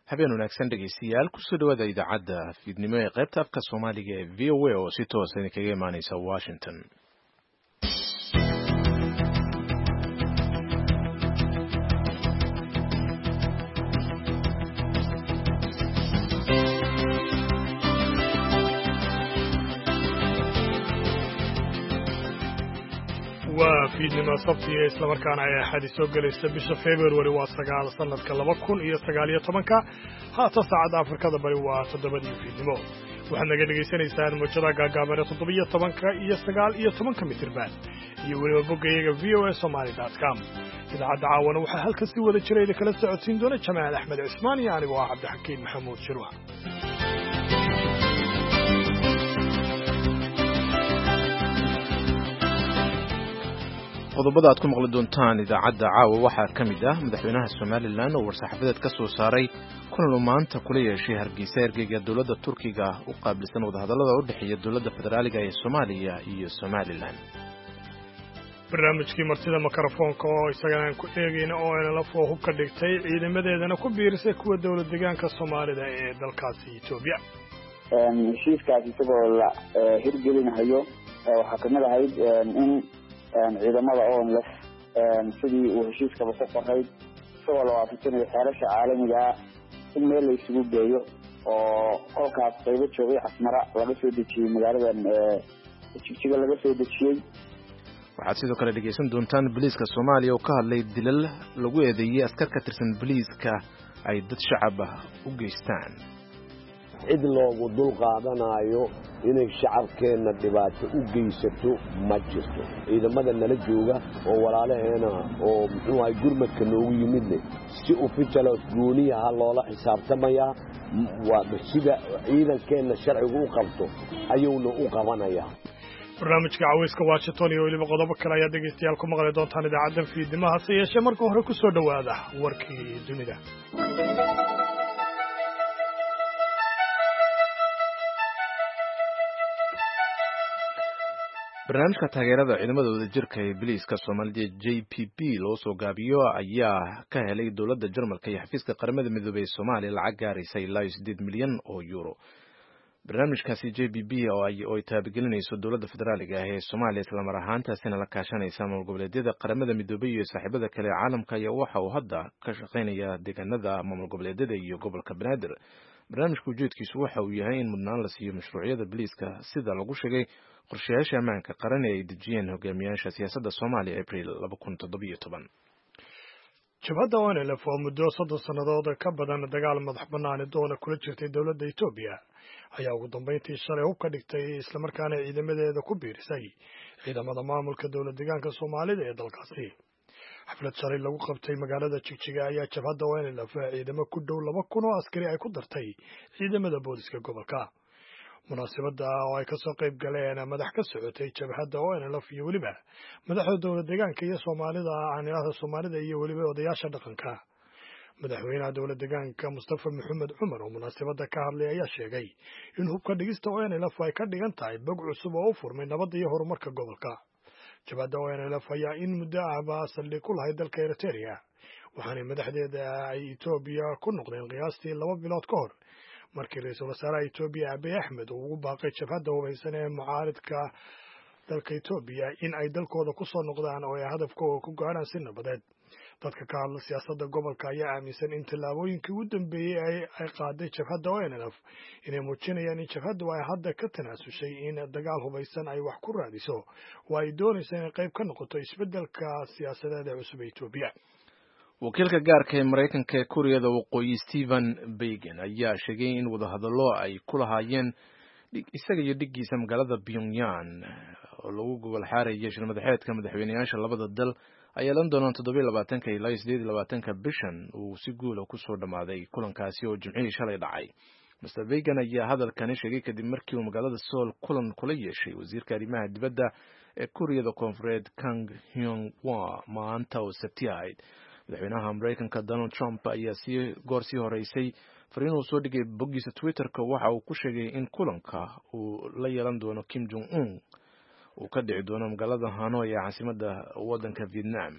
habeen wanaagsan dhegeystayaal kusoo dhawaada idaacadda fiidnimo ee qaybta afka Soomaaliga ee VOA oo si toos ah kaga imaaneysa Washington. fiidnimo sabtiga isla markaana ay axadi soo galaysa bisha February waa 9 sanadka 2019 haata saacada Afrikada bari waa 7 fiidnimo waxaad naga dhageysanaysaan muujada gaagaaban 17 iyo 19 mitirban iyo weliba boggayaga voasomali.com idaacadda caawana waxaa halkan si wada jiray kala socodsiin doona Jamaal Axmed Cismaan iyo anigu ah Cabdixakiin Maxamuud Shirwa. qodobada aad ku maqli doontaan idaacadda caawa waxaa ka mid ah madaxweynaha Soomaaliland oo war-saxaafadeed ka soo saaray kulan maanta kula yeeshay Hargeysa ergeyga dawladda Turkiga u qaabilsan wadahadallada u dhaxeeya dawladda federaaliga ee Soomaaliya iyo Somaliland. barnaamijkii martida mikrofoonka oo isagana ku eegayna oo la foohu ka dhigtay ciidamadeedana ku biirisay kuwa dawlad deegaanka Soomaalida ee dalkaasi Itoobiya. heshiiskaas isagoo la hirgelinayo waxaa kamid ahayd in ciidamada ONLF sidii uu heshiiskaba ku qoray isagoo la waafajinayo xeerasha caalamiga in meel la isugu geeyo oo kolkaas qaybo joogay Asmara laga soo dejiyay magaaladan Jigjiga laga soo dejiyay. waxaad sidoo kale dhegeysan doontaan booliiska Soomaaliya oo ka hadlay dilal lagu eedeeyay askar ka tirsan booliiska ay dad shacab ah u geystaan. cid loogu dul qaadanayo inay shacabkeena dhibaato u geysato ma jirto. ciidamada nala jooga oo walaalaheena oo muxuu ahay gurmadka noogu yimidne si official gooniyaha loola xisaabtamaya waa sida ciidankeena sharcigu u qabto ayuuna u qabanayaa. barnaamijka caweyska Washington iyo weliba qodobo kale ayaa dhegeystayaal ku maqli doontaan idaacadda fiidnimaha si yeeshee marka hore ku soo dhawaada warkii dunida. barnaamijka taageerada ciidamada wadajirka ee booliiska Soomaaliya JPP loo soo gaabiyo ayaa ka helay dawladda Jarmalka iyo xafiiska qaramada midoobay ee Soomaaliya lacag gaaraysa ilaa 8 milyan oo euro. barnaamijkaasi JPP oo ay taabagelinayso dawladda federaaliga ah ee Soomaaliya isla mar ahaantaasina la kaashanaysa maamul goboleedyada qaramada midoobay iyo saaxiibada kale caalamka ayaa waxa uu hadda ka shaqeynaya deegaanada maamul goboleedyada iyo gobolka Banaadir. barnaamijku ujeedkiisu waxa uu yahay in mudnaan la siiyo mashruucyada booliiska sida lagu sheegay qorshayaasha ammaanka qaran ee ay dejiyeen hogaamiyaasha siyaasadda Soomaaliya April 2017. jabhadda ONLF oo muddo 30 sannadood ka badan dagaal madax bannaan doona kula jirtay dawladda Itoobiya ayaa ugu dambeyntii shalay hub ka dhigtay isla markaana ciidamadeeda ku biirisay ciidamada maamulka dawlad deegaanka Soomaalida ee dalkaasi. xaflad shalay lagu qabtay magaalada Jigjiga ayaa jabhadda ONLF ciidamo ku dhow 2,000 oo askari ay ku dartay ciidamada booliska gobolka. munaasabada oo ay ka soo qayb galeen madax ka socotay jabhadda ONLF iyo weliba madaxda dawlad deegaanka iyo Soomaalida iyo weliba odayaasha dhaqanka. madaxweynaha dawlad deegaanka Mustafa Maxamed Cumar oo munaasabada ka hadlay ayaa sheegay in hubka dhigista ONLF ay ka dhigan tahay bog cusub oo u furmay nabadda iyo horumarka gobolka. jabhadda ONLF ayaa in muddo ahba saldhig ku lahayd dalka Eritrea waxaana madaxdeeda ay Itoobiya ku noqdeen qiyaastii 2 bilood ka hor markii ra'iisul wasaaraha Itoobiya Abiy Ahmed uu ugu baaqay jabhadda hubeysan ee mucaaradka dalka Itoobiya in ay dalkooda ku soo noqdaan oo ay hadafkooda ku gaaraan si nabadeed. dadka ka hadla siyaasadda gobolka ayaa aaminsan in tallaabooyinkii ugu dambeeyay ay qaaday jabhadda ONLF inay muujinayaan in jabhaddu ay hadda ka tanaasushay in dagaal hubeysan ay wax ku raadiso oo ay doonayso inay qayb ka noqoto isbeddelka siyaasadeed ee cusub ee Itoobiya. wakiilka gaarka ee Mareykanka ee Kuuriyada Waqooyi Stephen Biegun ayaa sheegay in wadahadallo ay ku lahaayeen isaga iyo dhigiisa magaalada Pyongyang oo lagu gobol xaarayay shir madaxeedka madaxweynayaasha labada dal ay yeelan doonaan 27 ilaa 28 bishan uu si guul ah ku soo dhamaaday kulankaasi oo Jimcihii shalay dhacay. Mr. Biegun ayaa hadalkan sheegay kadib markii uu magaalada Seoul kulan kula yeeshay wasiirka arrimaha dibadda ee Kuuriyada Koonfureed Kang Hyung-woo maanta oo Sabti ahayd. madaxweynaha Mareykanka Donald Trump ayaa sii horeysay fariin uu soo dhigay boggiisa Twitter-ka waxa uu ku sheegay in kulanka uu la yeelan doono Kim Jong Un uu ka dhici doono magaalada Hanoi ee caasimadda waddanka Vietnam.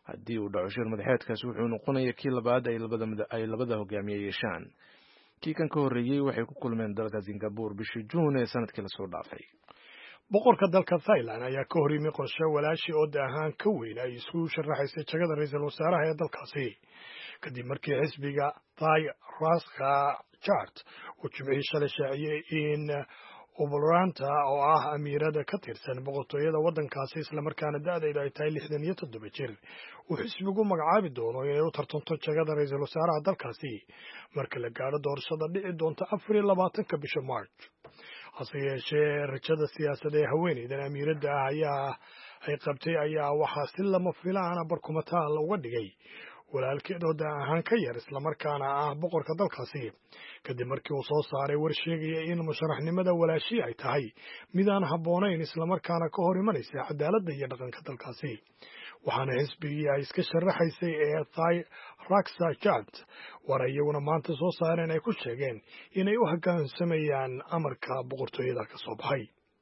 haddii uu dhaco shir madaxeedkaasi wuxuu noqonaya kii labaad ay labada hogaamiye yeeshaan. kii kan ka horreeyey waxay ku kulmeen dalka Singapore bishii Juun ee sanadkii lasoo dhaafay. boqorka dalka Thailand ayaa ka hor yimi qorshe walaashi oo ahaan ka weyn ay isku sharaxaysay jagada ra'iisul wasaaraha ee dalkaasi kadib markii xisbiga Thai Raksa Chart uu jimcihii shalay shaaciyay in Obolranta oo ah amiirada ka tirsan boqortooyada waddankaasi isla markaana da'deedu ay tahay 67 jir uu xisbigu magacaabi doono inay u tartanto jagada ra'iisul wasaaraha dalkaasi marka la gaaro doorashada dhici doonta 24 bisha March. hase yeeshee rajada siyaasadda ee haweeneydan amiiradda ah ay qabtay ayaa waxaa si lama filaan barkumataan uga dhigay walaalkeed oo ahaan ka yar islamarkaana ah boqorka dalkaasi kadib markii uu soo saaray war sheegaya in musharaxnimada walaashii ay tahay mid aan habboonayn islamarkaana ka hor imanaysa cadaaladda iyo dhaqanka dalkaasi waxaana xisbigii ay iska sharaxaysay ee Thai Raksa Chart war iyaguna maanta soo saareen ay ku sheegeen inay u hoggaansamayaan amarka boqortooyada ka soo baxay.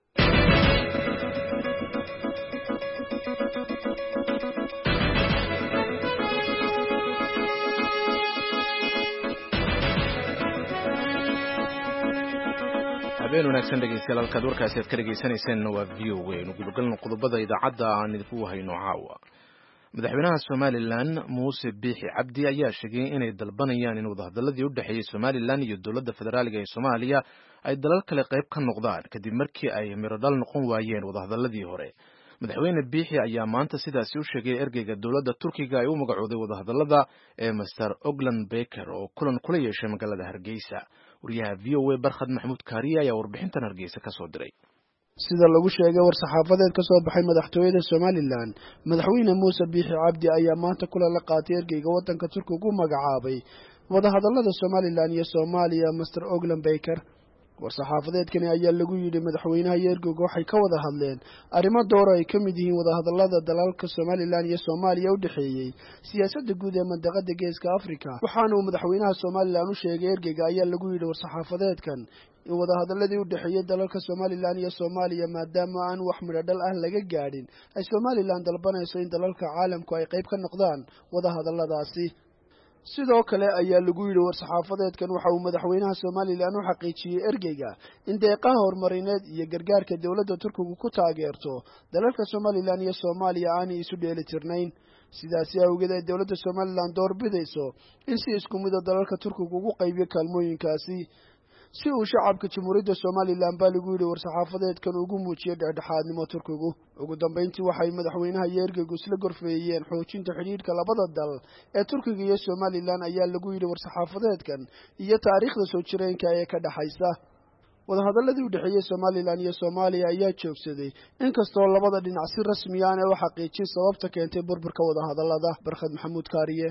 habeen wanaagsan dhegeystayaal halkaad warkaasi aad ka dhegeysaneyseen waa VOA nugubalgalno qodobada idaacadda aan idinku hayno caawa. madaxweynaha Somaliland Muuse Biixi Cabdi ayaa sheegay inay dalbanayaan in wadahadaladii u dhaxeeyay Somaliland iyo dowladda federaaliga ee Soomaaliya ay dalal kale qayb ka noqdaan kadib markii ay miradhal noqon waayeen wadahadaladii hore. madaxweyne Biixi ayaa maanta sidaasi u sheegay ergeyga dowladda Turkiga ay u magacooday wadahadalada ee Mr. Oglan Baker oo kulan kula yeeshay magaalada Hargeysa. wariyaha VOA Barkhad Maxamuud Kaariye ayaa warbixintan Hargeysa ka soo diray. sida lagu sheegay war-saxaafadeed ka soo baxay madaxtooyada Somaliland madaxweyne Muuse Biixi Cabdi ayaa maanta kula la qaatay ergeyga waddanka Turkiga u magacaabay wadahadalada Somaliland iyo Soomaaliya Mr. Oglan Baker. war-saxaafadeedkani ayaa lagu yidhi madaxweynaha iyo ergeyga waxay ka wada hadleen arrimo door ay ka mid yihiin wadahadalada dalalka Somaliland iyo Soomaaliya u dhaxeeyay siyaasadda guud ee mandaqada Geeska Afrika waxaana uu madaxweynaha Somaliland u sheegay ergeyga ayaa lagu yidhi war-saxaafadeedkan in wadahadaladii u dhaxeeyay dalalka Somaliland iyo Soomaaliya maadaama aan wax midhodhal ah laga gaadhin ay Somaliland dalbanayso in dalalka caalamku ay qayb ka noqdaan wadahadaladaasi. sidoo kale ayaa lagu yidhi war-saxaafadeedkan waxa uu madaxweynaha Somaliland u xaqiijiyay ergeyga in deeqaha horumarineed iyo gargaarka dowladda Turkiga ku taageerto dalalka Somaliland iyo Soomaaliya aanay isu dheelitirnayn sidaasi awgeed ay dowladda Somaliland doorbidayso in si isku mid ah dalalka Turkiga ugu qaybiyo kaalmooyinkaasi si uu shacabka Jamhuuriyadda Somaliland baa lagu yidhi war-saxaafadeedkan ugu muujiyay dhexdhexaadnimo Turkigu. ugu dambeyntii waxay madaxweynaha iyo ergeygu isla gorfeeyeen xoojinta xidhiidhka labada dal ee Turkiga iyo Somaliland ayaa lagu yidhi war-saxaafadeedkan iyo taariikhda soo jireenka ee ka dhaxaysa. wadahadaladii u dhaxeeyay Somaliland iyo Soomaaliya ayaa joogsaday inkastoo labada dhinac si rasmi ah ay u xaqiijin sababta keentay burburka wadahadalada. Barkhad Maxamuud Kaariye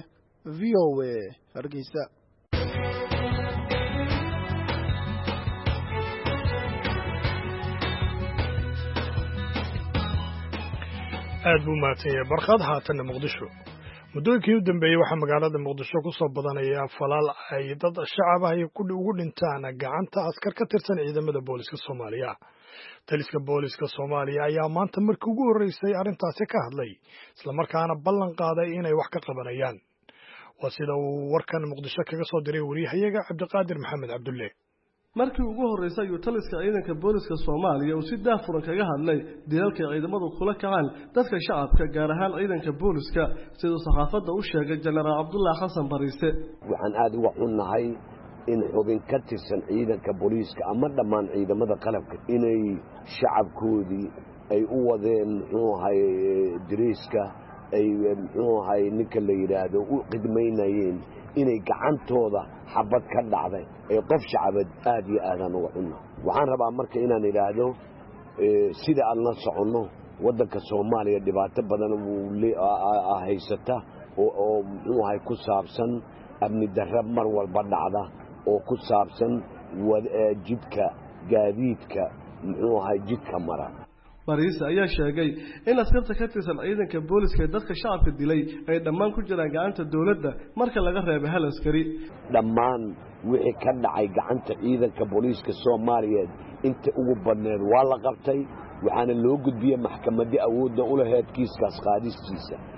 VOA Hargeysa. aad buu mahadsanyahay Barkhad. haatanna Muqdisho muddooyinkii u dambeeyey waxaa magaalada Muqdisho ku soo badanaya falal ay dad shacab ah ugu dhintaan gacanta askar ka tirsan ciidamada booliska Soomaaliya. taliska booliska Soomaaliya ayaa maanta markii ugu horeysay arrintaasi ka hadlay isla markaana ballan qaaday inay wax ka qabanayaan. waa sida uu warkan Muqdisho kaga soo diray wariyahayaga Cabdiqaadir Maxamed Cabdulle. markii ugu horeysay ayuu taliska ciidanka booliska Soomaaliya uu si daahfuran kaga hadlay dilalka ciidamadu kula kacaan dadka shacabka gaar ahaan ciidanka booliska sida saxaafadda u sheegay Generaal Cabdullaahi Xasan Bariise. waxaan aad uga xunnahay in xubin ka tirsan ciidanka booliska ama dhammaan ciidamada qalabka inay shacabkoodii ay u wadeen muxuu ahay diriiska ay muxuu ahay ninka la yiraahdo u qidmaynayeen inay gacantooda xabad ka dhacday ee qof shacabad aad iyo aad uga xunna. waxaan rabaa marka inaan iraahdo sida aan la soconno waddanka Soomaaliya dhibaato badan uu haysata oo muxuu ahay ku saabsan amni darro mar walba dhacda oo ku saabsan jidka gaadiidka muxuu ahay jidka mara. Bariise ayaa sheegay in askarta ka tirsan ciidanka booliska ee dadka shacabka dilay ay dhammaan ku jiraan gacanta dawladda marka laga reebo hal askari. dhammaan wixii ka dhacay gacanta ciidanka booliska Soomaaliyeed inta ugu badneed waa la qabtay waxaana loo gudbiyay maxkamadda awoodda u lahayd kiiskaas qaadistiisa.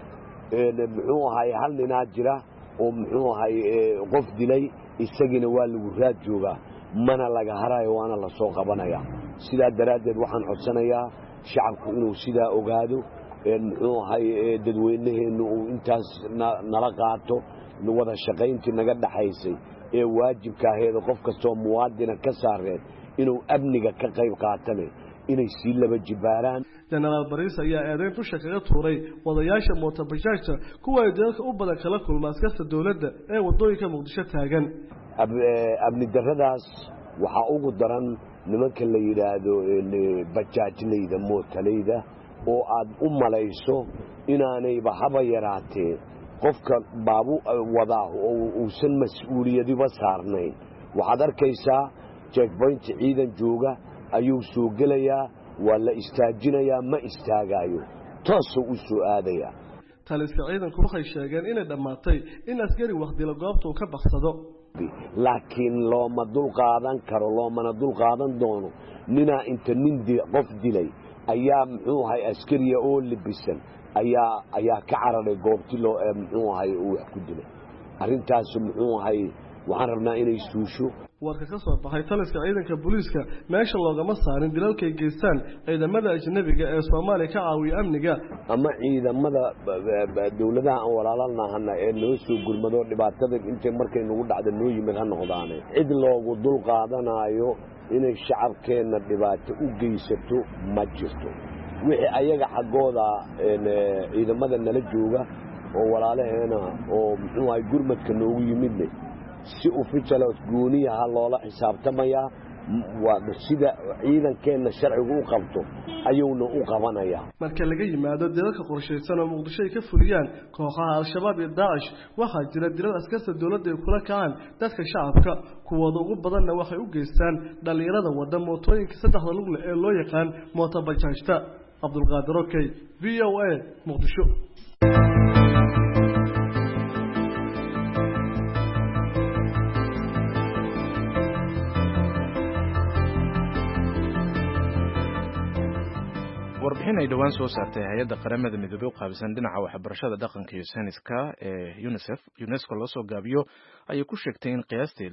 muxuu ahay hal ninaa jira oo muxuu ahay qof dilay isagina waa lagu raad joogaa mana laga harayo waana la soo qabanaya sidaa daraaddeed waxaan codsanayaa shacabku inuu sidaa ogaado muxuu ahay dadweynaheennu uu intaas nala qaato wada shaqayntii naga dhaxaysay ee waajibka aheeda qof kastoo muwaadina ka saareen inuu amniga ka qayb qaatane inay sii laba jibaaraan jenaraal bariis ayaa eedayn dusha kaga tuuray wadayaasha mootobajaajta kuwa ay dalka u badan kala kulma askarta dowladda ee wadooyinka muqdisho taagan amni darradaas waxaa ugu daran nimanka la yidhaahdo bajaajlayda mootalayda oo aad u malayso inaanayba haba yaraatee qofka baabu wadaa oo uusan mas-uuliyadiba saarnayn waxaad arkaysaa checkpoint ciidan jooga ayuu soo gelayaa waa la istaajinayaa ma istaagaayo toosoo u soo aadayaa taliska ciidanku waxay sheegeen inay dhammaatay in askari waqdila goobta uu ka baxsado laakiin looma dulqaadan karo loomana dulqaadan doono ninaa inta qof dilay ayaa muxuu ahay askariya oo libisan ayaa ka cararay goobti muxuu ahay uu wax ku dilay arrintaas muxuu ahay waxaan rabnaa inay suusho warka ka soo baxay taliska ciidanka booliiska meesha loogama saarin dilalkay geystaan ciidamada ajnabiga ee Soomaaliya ka caawiya amniga ama ciidamada dawladaha aan walaalanahay ee noo soo gurmado dhibaatada inta markay nagu dhacdo noo yimid ha noqdaan cid loogu dul qaadanayo inay shacabkeena dhibaato u geysato ma jirto wixii ayaga xaqooda ciidamada nala jooga oo walaalaheena oo muxuu ay gurmadka noogu yimid si official gooniyaha loola xisaabtamaya waa sida ciidankeena sharcigu u qabto ayuuna u qabanaya marka laga yimaado dilalka qorsheysan oo Muqdisho ay ka fuliyaan kooxaha al-shabaab iyo Daesh waxa jira dilal askarta dawladda ay kula kacaan dadka shacabka kuwooda ugu badanna waxay u geystaan dhalinyarada wada mootooyinka saddexda lug leh ee loo yaqaan mootobajaajta Abdulqaadir Okey VOA Muqdisho warbixin ay dhawaan soo saartay hay'adda qaramada midoobay oo qaabilsan dhinaca waxbarashada dhaqanka iyo sayniska ee UNESCO loo soo gaabiyo ayay ku sheegtay in qiyaastii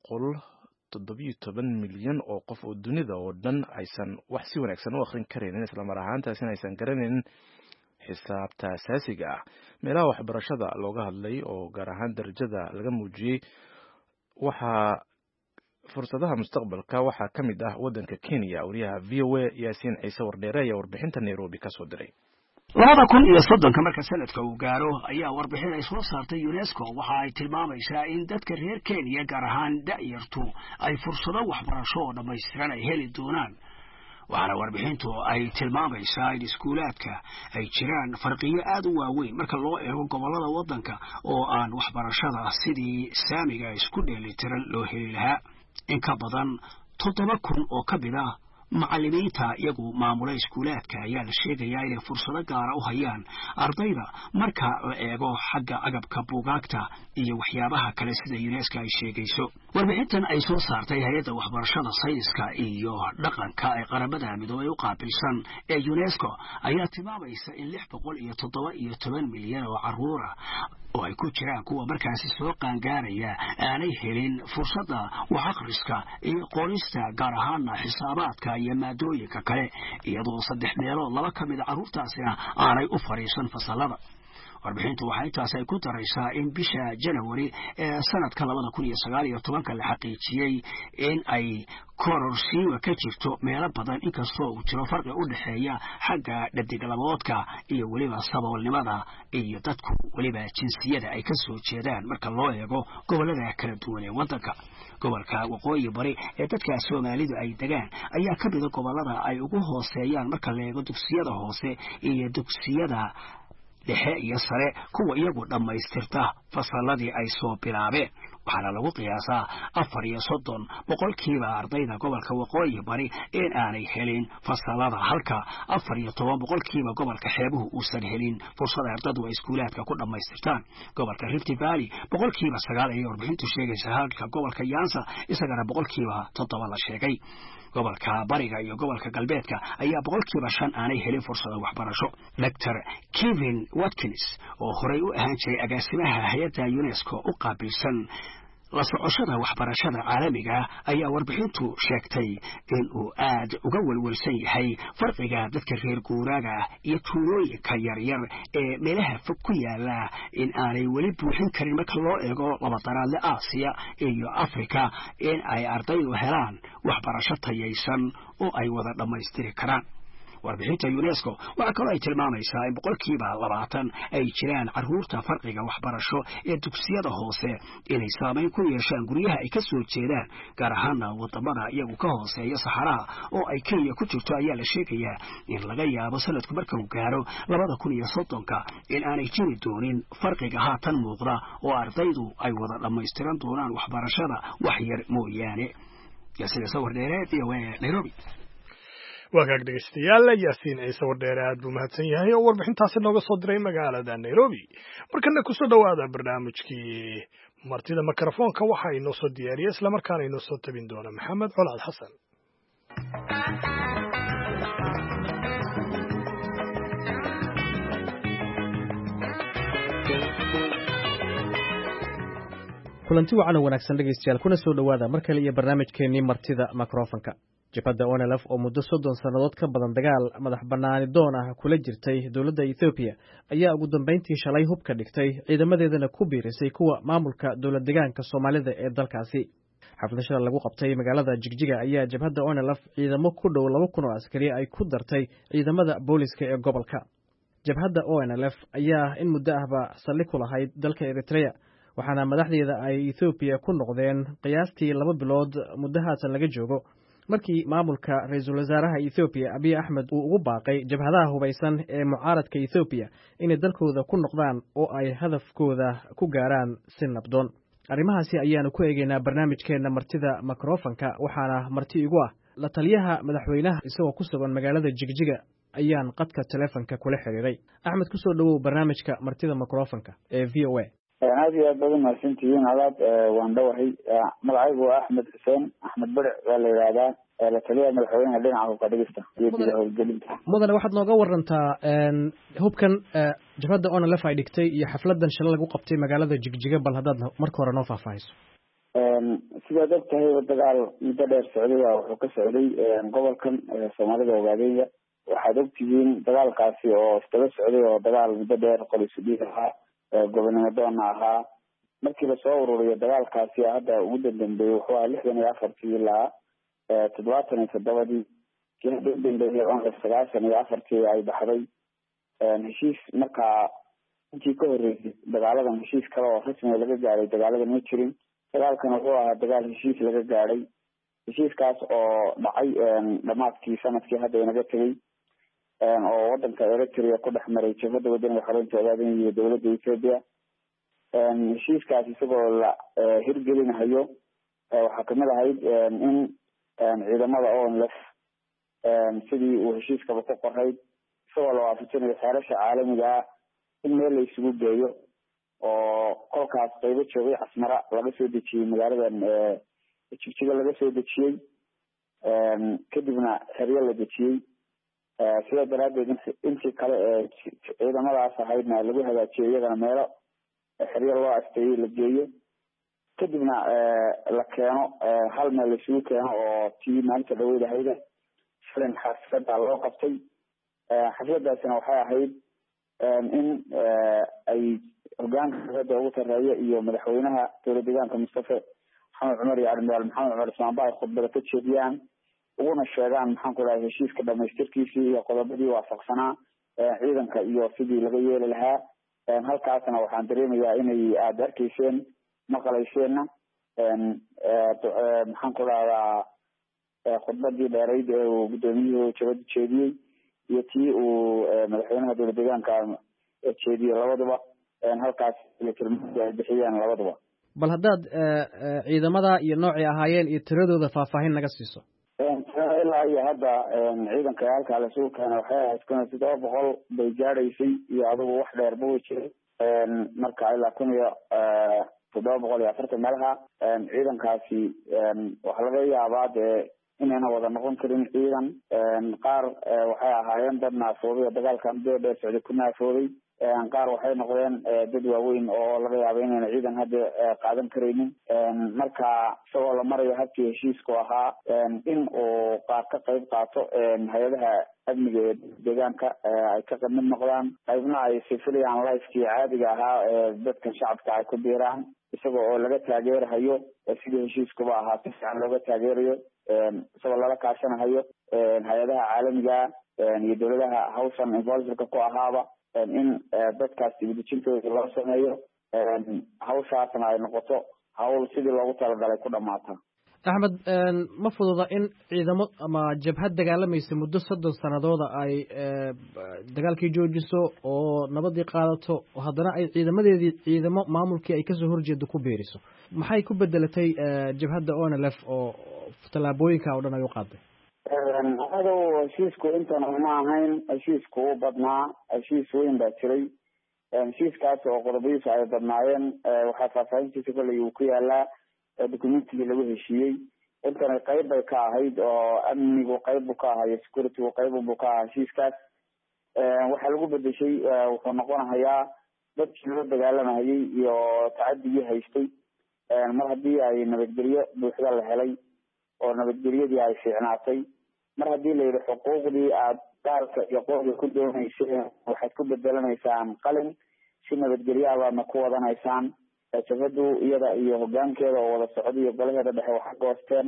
617 milyan oo qof oo dunida oo dhan aysan wax si wanaagsan u akhrin karaynin isla mar ahaantaasina aysan garanaynin xisaabta asaasiga ah meelaha waxbarashada looga hadlay oo gaar ahaan darajada laga muujiyey waxaa fursadaha mustaqbalka waxaa ka mid ah waddanka Kenya wariyaha VOA Yaasiin Ciise Wardheere ayaa warbixinta Nairobi ka soo diray 2030 marka sanadka uu gaaro ayaa warbixin ay soo saartay UNESCO waxa ay tilmaamaysaa in dadka reer Kenya gaar ahaan da'yartu ay fursado waxbarasho oo dhammaystiran ay heli doonaan waxaana warbixintu ay tilmaamaysaa in iskuulaadka ay jiraan farqiyo aad u waaweyn marka loo eego gobollada waddanka oo aan waxbarashada sidii saamiga isku dheelitiran loo heli lahaa in ka badan 7,000 oo ka mid ah macallimiinta iyagu maamulay iskuulaadka ayaa la sheegayaa inay fursado gaara u hayaan ardayda marka la eego xagga agabka buugaagta iyo waxyaabaha kale sida UNESCO ay sheegayso warbixintan ay soo saartay hay'adda waxbarashada sayniska iyo dhaqanka ee qaramada midoobay u qaabilsan ee UNESCO ayaa tilmaamaysa in 617 milyan oo carruur ah oo ay ku jiraan kuwa markaasi soo qaangaaraya aanay helin fursadda wax akhriska iyo qorista gaar ahaana xisaabaadka iyo maadooyinka kale iyadoo 3 meelood 2 ka mid ah carruurtaasina aanay u fariisan fasallada warbixintu waxay intaas ay ku daraysaa in bisha January ee sanadka 2019 la xaqiijiyay in ay kororsiiwa ka jirto meelo badan inkastoo uu jiro farqi u dhaxeeya xagga dhadiglaboodka iyo waliba saboolnimada iyo dadku waliba jinsiyada ay ka soo jeedaan marka loo eego gobollada kala duwan ee waddanka gobolka waqooyi bari ee dadka Soomaalidu ay degaan ayaa ka mid ah gobollada ay ugu hooseeyaan marka la eego dugsiyada hoose iyo dugsiyada dhexe iyo sare kuwa iyagu dhammaystirta fasalladii ay soo bilaabeen waxaana lagu qiyaasaa 34 boqolkiiba ardayda gobolka waqooyi bari in aanay helin fasalada halka 14 boqolkiiba gobolka xeebuhu uusan helin fursad ardaydu ay iskuulaadka ku dhamaystirtaan gobolka Rift Valley boqolkiiba 9 ay warbixintu sheegaysaa halka gobolka Nyanza isagana boqolkiiba 7 la sheegay gobolka bariga iyo gobolka galbeedka ayaa boqolkiiba 5 aanay helin fursado waxbarasho Dr. Kevin Watkins oo horey u ahaan jiray agaasimaha hay'adda UNESCO u qaabilsan la socoshada waxbarashada caalamiga ayaa warbixintu sheegtay in uu aad uga walwalsan yahay farqiga dadka reer guuraaga iyo tuulooyinka yaryar ee meelaha fog ku yaala in aanay weli buuxin karin marka loo eego labadaraadle Aasiya iyo Afrika in ay ardaydu helaan waxbarasho tayaysan oo ay wada dhamaystiri karaan warbixinta UNESCO waxa kale ay tilmaamaysaa in boqolkiiba 20 ay jiraan caruurta farqiga waxbarasho ee dugsiyada hoose inay saameyn ku yeeshaan guryaha ay ka soo jeedaan gaar ahaan wadamada iyagu ka hooseeya Saharaha oo ay Kenya ku jirto ayaa la sheegayaa in laga yaabo sanadku marka uu gaaro 2030 in aanay jiri doonin farqiga haatan muuqda oo ardaydu ay wada dhammaystiran doonaan waxbarashada wax yar mooyaane sida sawir dheereed iyo Nairobi wagaag dhegeystayaal yaasiin ciise wardheere aad buu mahadsan yahay oo warbixintaasi nooga soo diray magaalada Nairobi markana ku soo dhawaada barnaamijkii martida mikrofoonka waxa inoo soo diyaariyay isla markaana inoo soo tabin doona Maxamed Colaad Xasan kulanti wacan oo wanaagsan dhegeystayaal kuna soo dhawaada mar kale iyo barnaamijkeenii martida mikrofoonka jabhadda ONLF oo muddo 30 sannadood ka badan dagaal madax bannaani doon ah kula jirtay dowladda Ethiopia ayaa ugu dambeyntii shalay hub ka dhigtay ciidamadeedana ku biirisay kuwa maamulka dowlad deegaanka Soomaalida ee dalkaasi xafladda lagu qabtay magaalada Jigjiga ayaa jabhadda ONLF ciidamo ku dhow 2,000 oo askari ay ku dartay ciidamada booliska ee gobolka jabhadda ONLF ayaa in muddo ahba saldhig ku lahayd dalka Eritrea waxaana madaxdeeda ay Ethiopia ku noqdeen qiyaastii 2 bilood muddo haatan laga joogo markii maamulka ra'iisul wasaaraha Ethiopia Abiy Ahmed uu ugu baaqay jabhadaha hubaysan ee mucaaradka Ethiopia inay dalkooda ku noqdaan oo ay hadafkooda ku gaaraan si nabdoon arrimahaasi ayaanu ku eegaynaa barnaamijkeena martida mikrofoonka waxaana marti igu ah la taliyaha madaxweynaha isagoo ku sugan magaalada Jigjiga ayaan qadka telefoonka kula xiriiray Ahmed ku soo dhawow barnaamijka martida mikrofoonka ee VOA aad iyo aad badan mahadsantihiin alaab waan dhawahay magacaygu waa Axmed Xuseen Axmed Baric waa la yiraahdaa la taliyaha madaxweynaha dhinaca hubka dhigista iyo gudaha howlgelinta mudane waxaad nooga warantaa hubkan jabhadda ONLF ay dhigtay iyo xafladan shalay lagu qabtay magaalada Jigjiga bal haddaad marka hore noo faahfaahiso sidaad og tahay dagaal muddo dheer socday wuxuu ka socday gobolkan Soomaalida ogaadaya waxaad ogtihiin dagaalkaasi oo isdaba socday oo dagaal muddo dheer qolis dhiig ahaa gobonimo doon ahaa markii la soo ururiyo dagaalkaasi hadda ugu dambeeyay wuxuu ahaa 64 ilaa 77 kii hadda dambeeyay oo 94 ay baxday heshiis markaa intii ka horeysay dagaaladan heshiis kale oo rasmi laga gaaray dagaaladan ma jirin dagaalkan wuxuu ahaa dagaal heshiis laga gaaray heshiiskaas oo dhacay dhamaadkii sanadkii hadda inaga tegay oo wadanka Eritrea ku dhexmaray jabhadda waddanka xarunta ogaadeen iyo dowladda Ethiopia heshiiskaas isagoo la hirgelinayo waxaa kamid ahayd in ciidamada ONLF sidii uu heshiiskaba ku qorayd isagoo la waafajinayo xeerasha caalamiga in meel la isugu geeyo oo kolkaas qaybo joogay Asmara laga soo dejiyay magaaladan Jigjiga laga soo dejiyay kadibna xeryo la dejiyay sida daraadeed intii kale ee ciidamadaas ahaydna lagu hagaajiyay iyagana meelo xeryo loo asteeyay la geeyo kadibna la keeno hal meel la isugu keeno oo tii maalinta dhaweyd ahayd filan xafladda loo qabtay xafladdaasina waxay ahayd in ay hogaanka dowladda ugu sarreeya iyo madaxweynaha dowlad deegaanka Mustafa Maxamed Cumar iyo Admiral Maxamed Cumar Ismaanbaa ay khudbada ka jeediyaan uguna sheegaan maxaan ku dhahay heshiiska dhamaystirkiisii iyo qodobadii waafaqsanaa ciidanka iyo sidii laga yeeli lahaa halkaasna waxaan dareemayaa inay aad arkayseen maqlayseenna maxaan ku dhahdaa khudbadii dheerayd ee uu gudoomiyuhu jabhadda jeediyey iyo tii uu madaxweynaha dowlad deegaanka jeediyey labaduba halkaas ay bixiyeen labaduba bal haddaad ciidamada iyo noocay ahaayeen iyo tiradooda faahfaahin naga siiso. ilaa iyo hadda ciidanka halkaa lasugu keenay waxay ahayd 1700 bay gaadhaysay iyo adigu wax dheerba way jiray marka ilaa 1740 meelaha ciidankaasi waxaa laga yaabaa dee inayna wada noqon karin ciidan qaar waxay ahaayeen dad naafooday oo dagaalka muddo dheer socday ku naafooday qaar waxay noqdeen dad waaweyn oo laga yaabo inayna ciidan hadda qaadan karaynin marka isagoo la marayo habkii heshiisku ahaa in uu qaar ka qayb qaato hay-adaha amniga ee deegaanka ay ka mid noqdaan qaybna ay sifiliyaan lifekii caadiga ahaa dadkan shacabka ay ku biiraan isagoo oo laga taageerahayo sidii heshiiskuba ahaa si fiican looga taageerayo isagoo lala kaashanahayo hay-adaha caalamiga iyo dawladaha hawshan involveka ku ahaaba in dadkaas dibadejintooda loo sameeyo hawshaasna ay noqoto hawl sidii loogu talagalay ku dhamaata. axmed ma fududa in ciidamo ama jabhad dagaalamaysa muddo 30 sanadooda ay dagaalkii joojiso oo nabadii qaadato oo haddana ay ciidamo maamulkii ay kasoo horjeedo ku beeriso maxay ku bedelatay jabhadda ONLF oo tallaabooyinka oo dhan ay u qaaday? adow heshiisku intan ma ahayn heshiisku u badnaa heshiis weyn baa jiray heshiiskaas oo qodobadiisa ay badnaayeen waxaa faahfaahintiisa kolley uu ku yaalaa documentigii lagu heshiiyey intana qayb bay ka ahayd oo amnigu qayb buu ka ahayo securitygu qayb buu ka ahaa heshiiskaas waxaa lagu bedeshay wuxuu noqonahayaa dadkii loo dagaalamahayay iyo tacadigii haystay mar haddii ay nabadgelyo buuxda la helay oo nabadgelyadii ay fiicnaatay mar haddii la yidhi xuquuqdii aad daalka iyo qoorga ku doonayseen waxaad ku bedelanaysaan qalin si nabadgelyaha baadna ku wadanaysaan jabhadu iyada iyo hogaankeeda oo wada socday iyo golaheeda dhexe waxa goosteen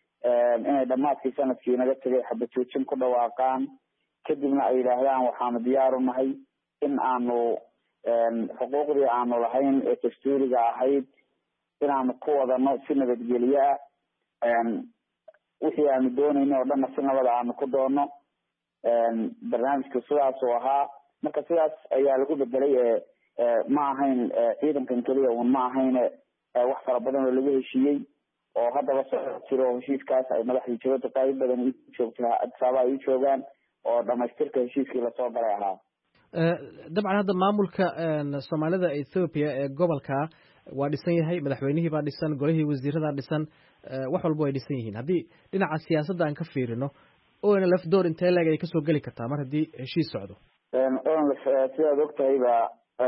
inay dhamaadkii sanadkii naga tegay xabajoojin ku dhawaaqaan kadibna ay yidhaahdaan waxaanu diyaaru nahay in aanu xuquuqdii aanu lahayn ee dastuuriga ahayd inaanu ku wadano si nabadgelyaa wixii aanu doonayno oo dhanna si nabada aanu ku doono barnaamijku sidaas uu ahaa marka sidaas ayaa lagu bedelay ma ahayn ciidankan keliya un ma ahayn wax fara badan oo lagu heshiiyey oo haddaba socod jiro oo heshiiskaas ay madaxdii jabada qayb badan joogto adsaaba ay u joogaan oo dhamaystirka heshiiskii lasoo galay ahaa dabcan hadda maamulka soomaalida Ethiopia ee gobolka waa dhisan yahay madaxweynihii baa dhisan golihii wasiirada dhisan wax walba way dhisan yihiin haddii dhinaca siyaasadda aan ka fiirino ONLF door intee leeg ay kasoo geli kartaa mar haddii heshiis socdo? ONLF sidaad ogtahay baa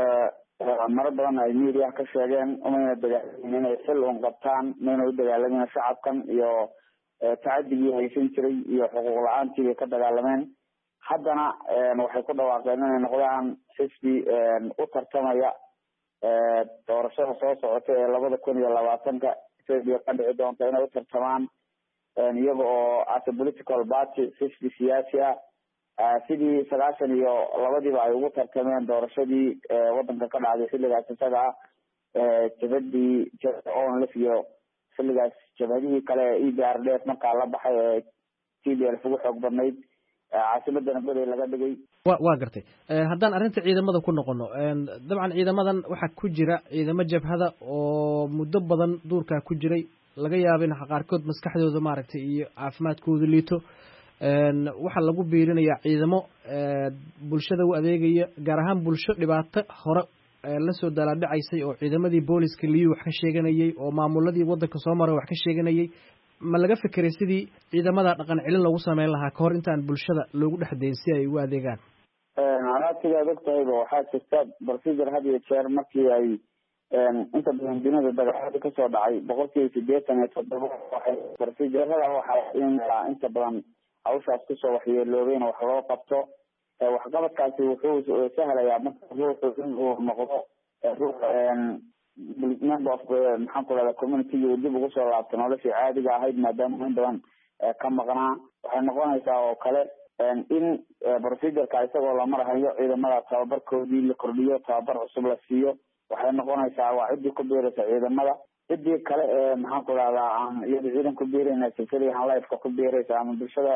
maro badan ay media ka sheegeen umayna dagaalamin inay xil un qabtaan mayna u dagaalamin shacabkan iyo tacadigii haysan jiray iyo xuquuq la-aantii bay ka dagaalameen haddana waxay ku dhawaaqeen inay noqdaan xisbi u tartamaya doorashada soo socota ee 2020 Ethiopia ka dhici doonta inay u tartamaan iyaga oo as a political party xisbi siyaasi ah sidii 92 ay ugu tartameen doorashadii wadanka ka dhacday xilligaas isaga jabhadii ONLF iyo xilligaas jabhadihii kale EPRDF markaa la baxay ee TPLF ugu xoog badnayd caasimadana goday laga dhigay. waa gartay haddaan arrinta ciidamada ku noqono dabcan ciidamadan waxaa ku jira ciidamo jabhada oo muddo badan duurkaa ku jiray laga yaabo in qaarkood maskaxdooda maaragtay iyo caafimaadkooda liito waxaa lagu biirinayaa ciidamo bulshada u adeegaya gaar ahaan bulsho dhibaato hore la soo dalaadhacaysay oo ciidamadii booliska liyu wax ka sheeganayay oo maamuladii wadanka soo maray wax ka sheeganayay ma laga fikiray sidii ciidamada dhaqan celin lagu sameyn lahaa kahor intaan bulshada loogu dhex dayn si ay u adeegaan? sidaad ogtahayba waxaa jirta procedure had iyo jeer markii ay inta badan dunida dagaalada kasoo dhacay 87% waxay procedurada waxaa inta badan hawshaas kusoo waxyeeloobeen wax loo qabto waxqabadkaasi wuxuu sahlayaa marka ruuxu inuu noqdo ruux member of maxaan ku rahdaa community uu dib ugu soo laabto noloshii caadiga ahayd maadaama in badan ka maqnaa waxay noqonaysaa oo kale in procedureka isagoo la marahayo ciidamada tababarkoodii la kordhiyo tababar cusub la siiyo waxay noqonaysaa waa ciddii ku biiraysa ciidamada ciddii kale ee maxaan ku rahdaa aan iyada ciidan ku biirayna sifilihan lifeka ku biiraysa ama bulshada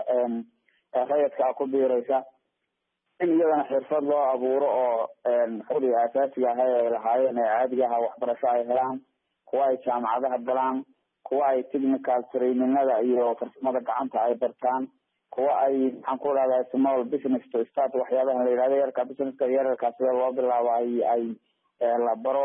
rayadka ku biiraysa in iyadana xirfad loo abuuro oo xuri asaasiga ahay ay lahaayeen ee caadiga aha waxbarasho ay helaan kuwa ay jaamacadaha galaan, kuwa ay technical traininada iyo farsamada gacanta ay bartaan, kuwa ay maxaan ku dhahdaa small business to start waxyaabaha la yidhahdo yarka businesska yararkaa sida loo bilaabo ay la baro.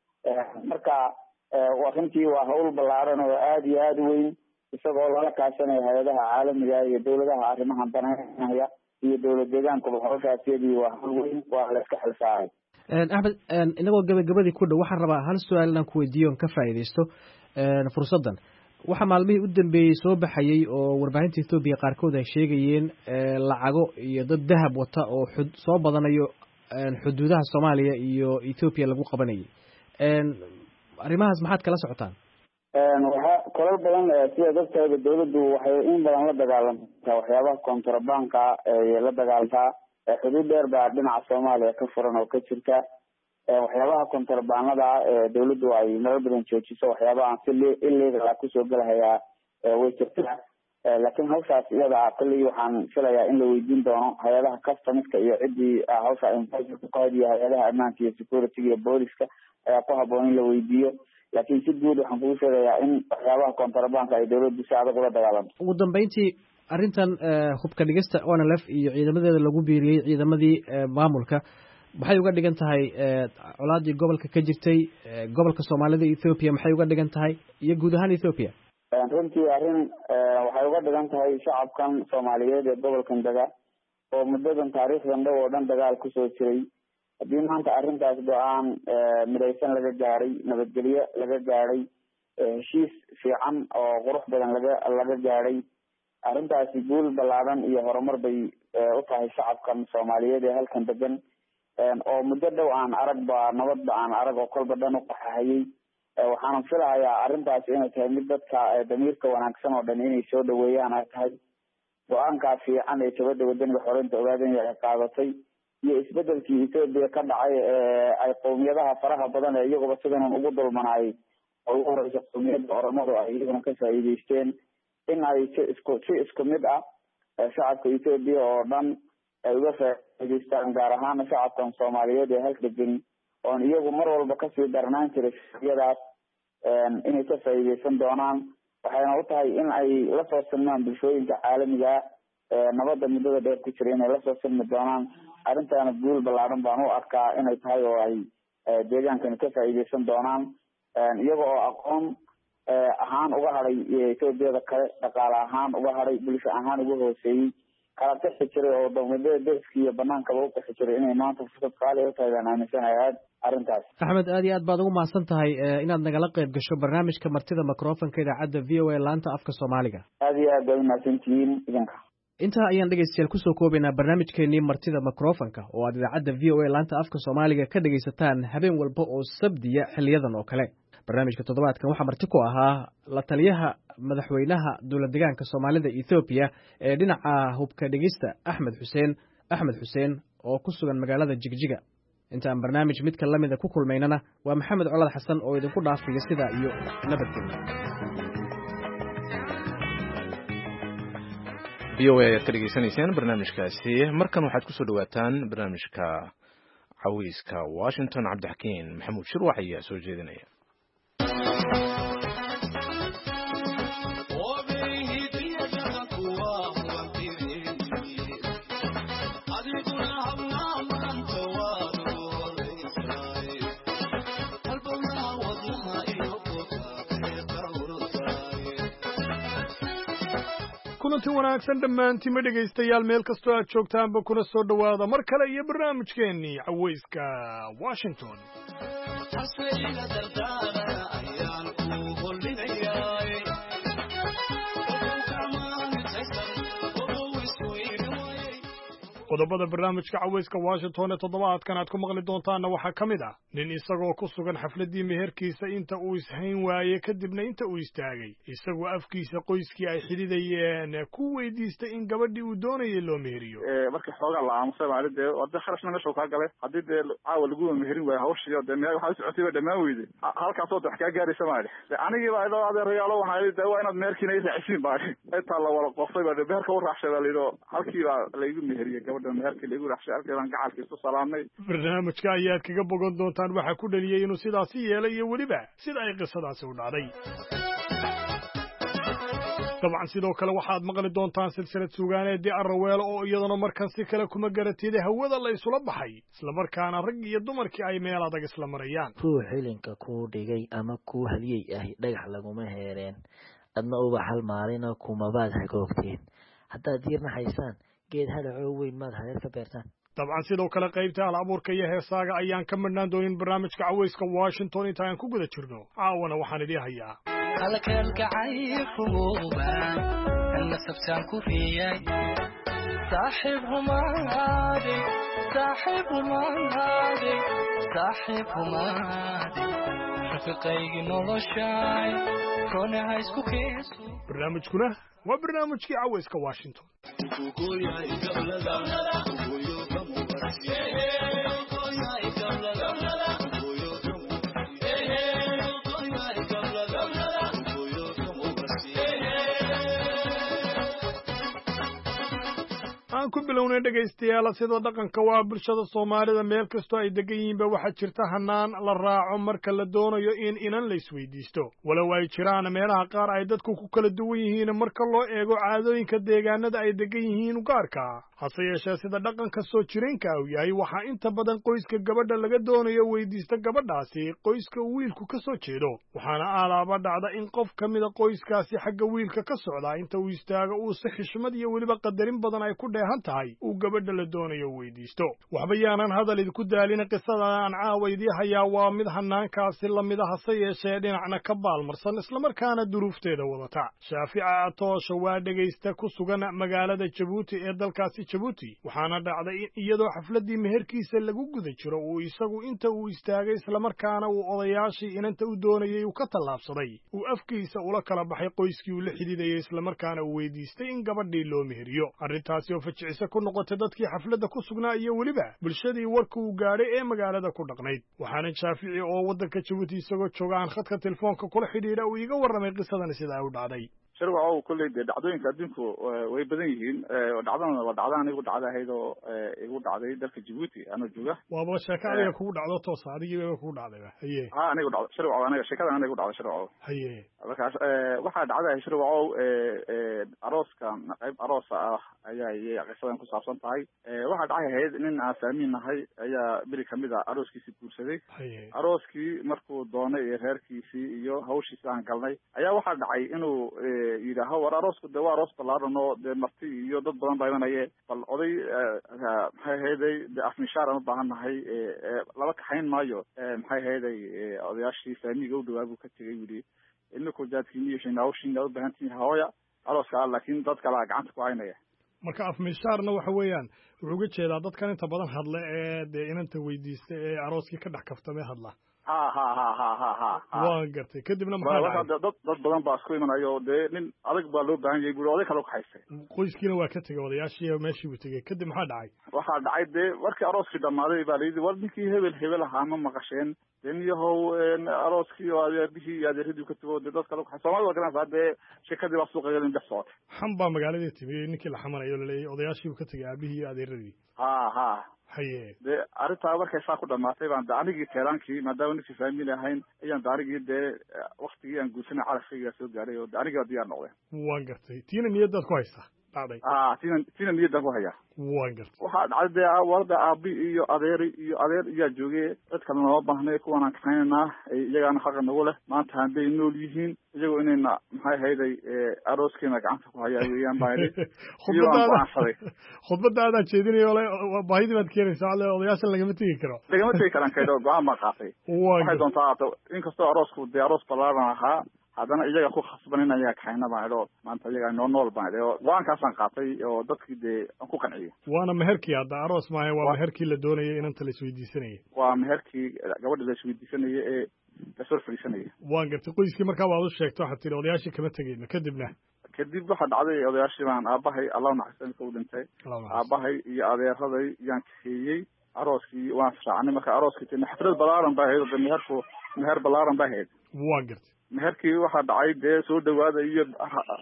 Marka runtii waa hawl ballaaran oo aada iyo aada u weyn, isagoo lala kaashanaya hay-adaha caalamiga iyo dawladaha arrimahan danaynaya iyo dowlad deegaankuba hawshaasiyadii waa hawl weyn, waa la iska xilsaaray. Axmed, inagoo gabagabadii ku dhow waxaan rabaa hal su-aal inaan ku weydiiyo on ka faa'iidaysto fursaddan. waxaa maalmihii u dambeeyey soo baxayey oo warbaahinta Ethiopia qaarkood ay sheegayeen lacago iyo dad dahab wata oo soo badanayo xuduudaha Soomaaliya iyo Ethiopia lagu qabanayay. Arrimahaas maxaad kala socotaan? waxa kolal badan sida dadka dawladdu waxay in badan la dagaalantaa waxyaabaha kontrabanka ee la dagaalantaa xuduud dheer baa dhinaca Soomaaliya ka furan oo ka jirta. waxyaabaha kontrabanada dawladdu ay marar badan joojiso waxyaabaha si illegal ku soo galaya way jirtaa. laakiin hawshaas iyada kulli waxaan filayaa in la weydiin doono hay'adaha customska iyo cidii hawsha infaasku ka hadiya hay'adaha ammaanka iyo security iyo booliska ayaa ku habboon in la weydiiyo. laakiin si guud waxaan kugu sheegayaa in waxyaabaha kontrabanka ay dawladdu si adag ula dagaalanto. ugu dambeyntii arrintan hubka dhigista ONLF iyo ciidamadeeda lagu biiriyay ciidamadii maamulka maxay uga dhigan tahay colaadii gobolka ka jirtay gobolka Soomaalida Ethiopia maxay uga dhigan tahay iyo guud ahaan Ethiopia? runtii arrin waxay uga dhigan tahay shacabkan Soomaaliyeed ee gobolkan daga oo muddadan taariikhdan dhow oo dhan dagaal ku soo jiray. haddii maanta arrintaas go'aan midaysan laga gaaray, nabadgelyo laga gaaray, heshiis fiican oo qurux badan laga gaaray, arrintaasi guul ballaaran iyo horumar bay u tahay shacabkan Soomaaliyeed ee halkan degan oo muddo dhow aan aragba nabadba aan arag oo kolba dhan u qaxayay. waxaan filayaa arrintaasi inay tahay mid dadka damiirka wanaagsan oo dhan inay soo dhaweeyaan ay tahay. go-aankaa fiican ee jabada wadaniga xoreynta ogaadanya ay qaadatay iyo isbedelkii Ethiopia ka dhacay ay qowmiyadaha faraha badan ee iyaguba sidan ugu dulmanaayay oo ugu horeysa qowmiyadda Oromadu ay iyaguna ka faa'iidaysteen in ay si isku mid ah shacabka Ethiopia oo dhan ay uga faa'iidaystaan, gaar ahaan shacabkan Soomaaliyeed ee halka degan oon iyagu mar walba kasii darnaan jiray shaqyadaas inay ka faa'iidaysan doonaan. waxayna u tahay in ay la soo silmaan bulshooyinka caalamiga nabadda muddada dheer ku jira inay la soo silmi doonaan. arrintaana guul ballaaran baan u arkaa inay tahay oo ay deegaankani ka faa'iidaysan doonaan iyaga oo aqoon ahaan uga hadhay Ethiopiyada kale, dhaqaale ahaan uga hadhay, bulsho ahaan uga hooseeyey, kala qixi jiray oo dowladda deeska iyo banaankaba u qixi jiray inay maanta fursad qaali u tahay baan aaminsanahay arrintaas. Axmed, aad iyo aad baad ugu mahadsan tahay inaad nagala qayb gasho barnaamijka martida microfonka idaacadda VOA laanta afka Soomaaliga. aad iyo aad baad mahadsantihiin idinka. intaa ayaan dhegeystayaal kusoo koobaynaa barnaamijkeenii martida microfonka oo aad idaacadda VOA laanta afka Soomaaliga ka dhegeysataan habeen walba oo sabdiya xiliyadan oo kale. barnaamijka toddobaadkan waxaa marti ku ahaa la taliyaha madaxweynaha dowlad deegaanka Soomaalida Ethiopia ee dhinaca hubka dhigista Axmed Xuseen oo ku sugan magaalada Jigjiga. intaan barnaamij midka lamida ku kulmaynana waa Maxamed Colad Xasan oo idinku dhaafaya sidaa iyo nabadgelyo. VOA ayaad ka dhegeysanaysaan barnaamijkaasi. markan waxaad kusoo dhawaataan barnaamijka cawiiska Washington. Cabdixakiin Maxamuud Shirwax ayaa soo jeedinaya. kulanti wanaagsan dhammaantiinma dhegaystayaal meel kastoo aad joogtaanba kuna soo dhowaada mar kale iyo barnaamijkeennii cawayska Washington. qodobada barnaamijka cawayska Washington ee toddobaadkan aad ku maqli doontaanna waxaa ka mid ah nin isagoo ku sugan xafladii meherkiisa inta uu ishayn waayey kadibna inta uu istaagay isagoo afkiisa qoyskii ay xididayeen ku weydiistay in gabadhii uu doonayay loo meheriyo. markii xoogaa la aamusay baa dee wada kharashna meesha kaa galay haddii dee caawa lagu meherin waayo hawshiyo dee meel waxaa socotay ba dhammaan weyday halkaasoo wax kaa gaaraysa maali anigii baa idoo adeerayaalo waxaa dee waa inaad meherkiina i raacisiin baa intaa la wada qoftay baa meherka u raacshay baa layidhi halkii baa laygu meheriyey gabadha meherkii lagu raxshay halkeedan gacalkii isku salaamnay barnaamijka ayaad kaga bogan doontaan waxaa ku dhaliyey inuu sidaasi yeelay iyo weliba sida ay qisadaasi u dhacday dabcan sidoo kale waxaad maqli doontaan silsilad suugaaneedii arraweelo oo iyadana markan si kale kuma garatida hawada la isula baxay islamarkaana rag iyo dumarkii ay meel adag isla marayaan ruux xilinka kuu dhigay ama kuu haliyey ahi dhagax laguma heereen adna uba hal maalina kumabaad hagoogteen haddaad diirna haysaan geed hadhacoo weyn maad hareer ka beertaan dabcan sidoo kale qaybta hal abuurka iyo heesaaga ayaan ka madhnaan doonin barnaamijka cawayska washington inta aan ku guda jirno caawana waxaan idii hayaa halkalgacaykuuba nasabtaan ku riyay saaxiib humaade rafiqaygi noloshaay konaha isku keeso barnaamijkuna waa barnaamijkii cawayska washington aan ku bilownay dhegaystayaal sida dhaqanka waa bulshada Soomaalida meel kastoo ay degan yihiin ba waxa jirta hanaan la raaco marka la doonayo in inan la isweydiisto walow ay jiraan meelaha qaar ay dadku ku kala duwan yihiin marka loo eego caadooyinka deegaanada ay degan yihiin gaarka hase yeeshee sida dhaqanka soo jireenka uu yahay waxa inta badan qoyska gabadha laga doonayo weydiista gabadhaasi qoyska wiilku ka soo jeedo waxaana aalaaba dhacda in qof kamid ah qoyskaasi xagga wiilka ka socda inta uu istaago uu si xishmad iyo weliba qadarin badan ay ku tahay uu gabadha la doonayo weydiisto waxba yaanan hadal idinku daalin qisada aan caawaydii hayaa waa mid hanaankaasi lamid ah hase yeeshee dhinacna ka baalmarsan islamarkaana duruufteeda wadata shaafica atoosha waa dhegaysta ku sugan magaalada jabuuti ee dalkaasi jabuuti waxaana dhacday in iyadoo xafladii meherkiisa lagu guda jiro uu isagu inta uu istaagay islamarkaana uu odayaashii inanta u doonayay uu ka tallaabsaday uu afkiisa ula kala baxay qoyskii uu la xidhiidayay islamarkaana uu weydiistay in gabadhii loo meheriyo arrintaasi oo fajicisa ku noqotay dadkii xafladda ku sugnaa iyo weliba bulshadii warka uu gaadhay ee magaalada ku dhaqnayd waxaana shaafici oo waddanka jabuuti isagoo jooga aan khadka telefoonka kula xidhiidha uu iga warramay qisadani sida ay u dhacday sharwacow kolley dee dhacdooyinka adduunku way badan yihiin dhacdana waa dhacdaan igu dhacda ahayd oo igu dhacday dalka Djibouti anoo jooga waaba sheeko adiga kugu dhacdo toos adigii kugu dhacdayba haye anigu dhacdo sharwacow aniga sheekada anigu dhacdo sharwacow haye markaas waxaa dhacday sharwacow arooska qayb aroos ah ayaa qisadan ku saabsan tahay waxaa dhacay ahayd nin aan saamiin nahay ayaa beri kamid ah arooskiisii guursaday arooskii markuu doonay reerkiisii iyo hawshiisii aan galnay ayaa waxaa dhacay inuu yidhaaho war aroosku dee waa aroos ballaaran oo dee marti iyo dad badan baa imanaye bal oday maxay ahayday dee afmishaar aan u baahan nahay laba kaxayn maayo maxay ahayday odayaashii faamiga u dhawaa buu ka tegay yidhi ininku jaadkiiniyo hawshiina u baahan tihiin hooya arooska laakiin dad kale gacanta ku haynaya marka afmishaarna waxa weeyaan wuxuu uga jeedaa dadkan inta badan hadla ee dee inanta weydiista ee arooskii ka dhex kaftamee hadla waan gartay kadibna maxaa dad badan baa isku imanayo dee nin adag baa loo baahan yahay buri oday kale ku haystay qoyskiina waa ka tegay odayaashii meeshii buu tegey kadib maxaa dhacay waxaa dhacay dee markii arooskii dhammaaday baa layidhi war ninkii hebel ahaa ma maqasheen dee niyahow arooskii oo adeerbihii iyo adeeradii ka tago dee dad kale ku hay soomaalida waa garanaysaa dee sheekadii baa suuqa galin dhex socotay xam baa magaaladii timi ninkii la xamanayo laleeyahay odayaashii buu ka tegay aabihii iyo adeeradii haye dee arrintaa markay saa ku dhamaatay baan de anigii teeraankii maadaama ninkii faamili ahayn ayaan de anigii dee waktigii aan guursanay carafkayga soo gaadhay oo de anigii baa diyaar noqday waan gartay tiina niyadaad ku haysaa dhacday tiina niyadaan ku hayaa waan gartay waxaa dhacday dee warada aabi iyo adeer iyaa joogay cid kale nooma baahnay kuwan aan kaxaynaynaa iyagaana xaqa nagu leh maanta hadday nool yihiin iyagoo inayna maxay ahayday arooskeena gacanta ku hayaa weeyaan baa idhi khudbadda aadaan jeedinayo baahidii baad keenaysaa odayaashan lagama tegi karaan kaydho go-aan baan qaatay waxay doontaa inkastoo aroosku dee aroos ballaaran ahaa haddana iyaga ku khasban in ayaga kaxayna baan idho maanta iyaga noo nool baan idhi go-aankaasaan qaatay oo dadkii dee aan ku qanciyey waana meherkii hadda aroos maaha waa meherkii la doonayay inanta la isweydiisanayay waa meherkii gabadha la isweydiisanaya ee lasoo fadhiisanaya waan gartay qoyskii markaa waad u sheegto waxaad tihi odayaashii kama tegeyno kadibna kadib waxaa dhacday odayaashii baan aabahay allah naxariista u dhintay aabahay iyo adeeraday yaan kaxeeyey arooskii waan israacnay marka arooskii tini xaflad ballaaran baa ahayd oo de meher ballaaran baa ahayd waan gartay meherkii waxaa dhacay dee soo dhawaada iyo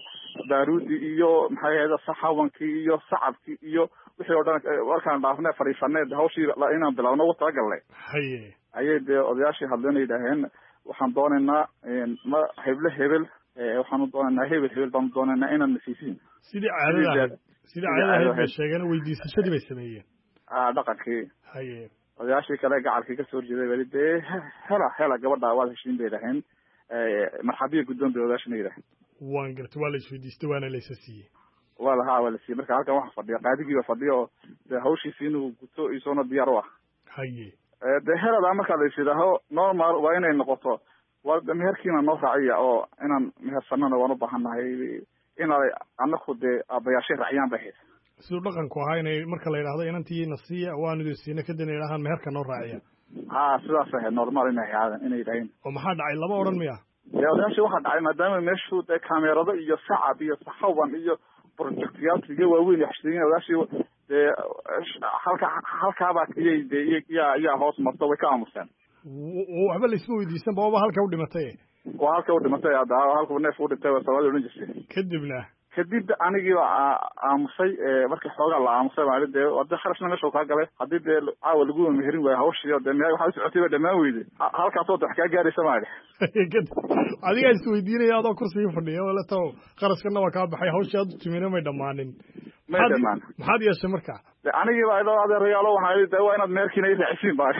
daaruudi iyo maxay ahayd saxawankii iyo sacabkii iyo wixii oo dhan warkaan dhaafnay fariisaneed hawshii inaan bilowno ugu talagalnay ayay dee odayaashii hadleen yidhaaheen waxaan doonaynaa ma hebel waxaanu doonaynaa hebel baanu doonaynaa inaan nasiisiin sidii caadada bay sheegeen weydiisashadii bay sameeyeen dhaqankii odayaashii kale gacalkii kasoo horjeeday bali dee hela gabadha waad heshiin bay yidhaaheen marxabiya guddoon bay odayaashina yidhaaheen waan gartay waa la isweydiistay waana la isa siiyey waa la siiyey marka halkan waxa fadhiya qaadigiiba fadhiya oo dee hawshiisi inuu guto isaguna diyaar u ah dee heladaa markaa la is yidhaaho normal waa inay noqoto waa meherkiina noo raaciya oo inaan mehersanana waan u baahannahay inay anaku dee aabayaashay raaciyaan bay ahayd siduu dhaqanku ahaa inay marka la yidhaahdo inantiina siiya waanu idin siina kadibna yidhahaan meherka noo raaciya sidaas ahayd normal inay yidhaaheen oo maxaa dhacay lama odhan miya dee odayaashii waxaa dhacay maadaama meeshu dee kaamerado iyo sacab iyo saxawan iyo projectyaal waaweyn iyo xashiriin odayaashii dee halkaabaa iyay dee yaa hoos marto way ka aamuseen waxba laisma weydiisan baba halka u dhimatay waa halka u dhimatay halku neef u dhintay Soomaaliya odhan jirtay kadib anigiiba aamusay markii xoogaa la aamusay baa dee wada kharashna meesha ka galay hadii dee caawa lagu meherin way hawshiyo dee meeyaha waxa socotay dhamaan weyday halkaas oo wax ka gaaraysa maali adiga is weydiinaya adoo kursiga fadhiya wala taw qarashkana waa ka baxay hawsha aad timina may dhamaanin maxaad yeeshay markaa anigiiba idoo adeerayaalo waxaa dee waa inaad meerkiina i raacisiin baa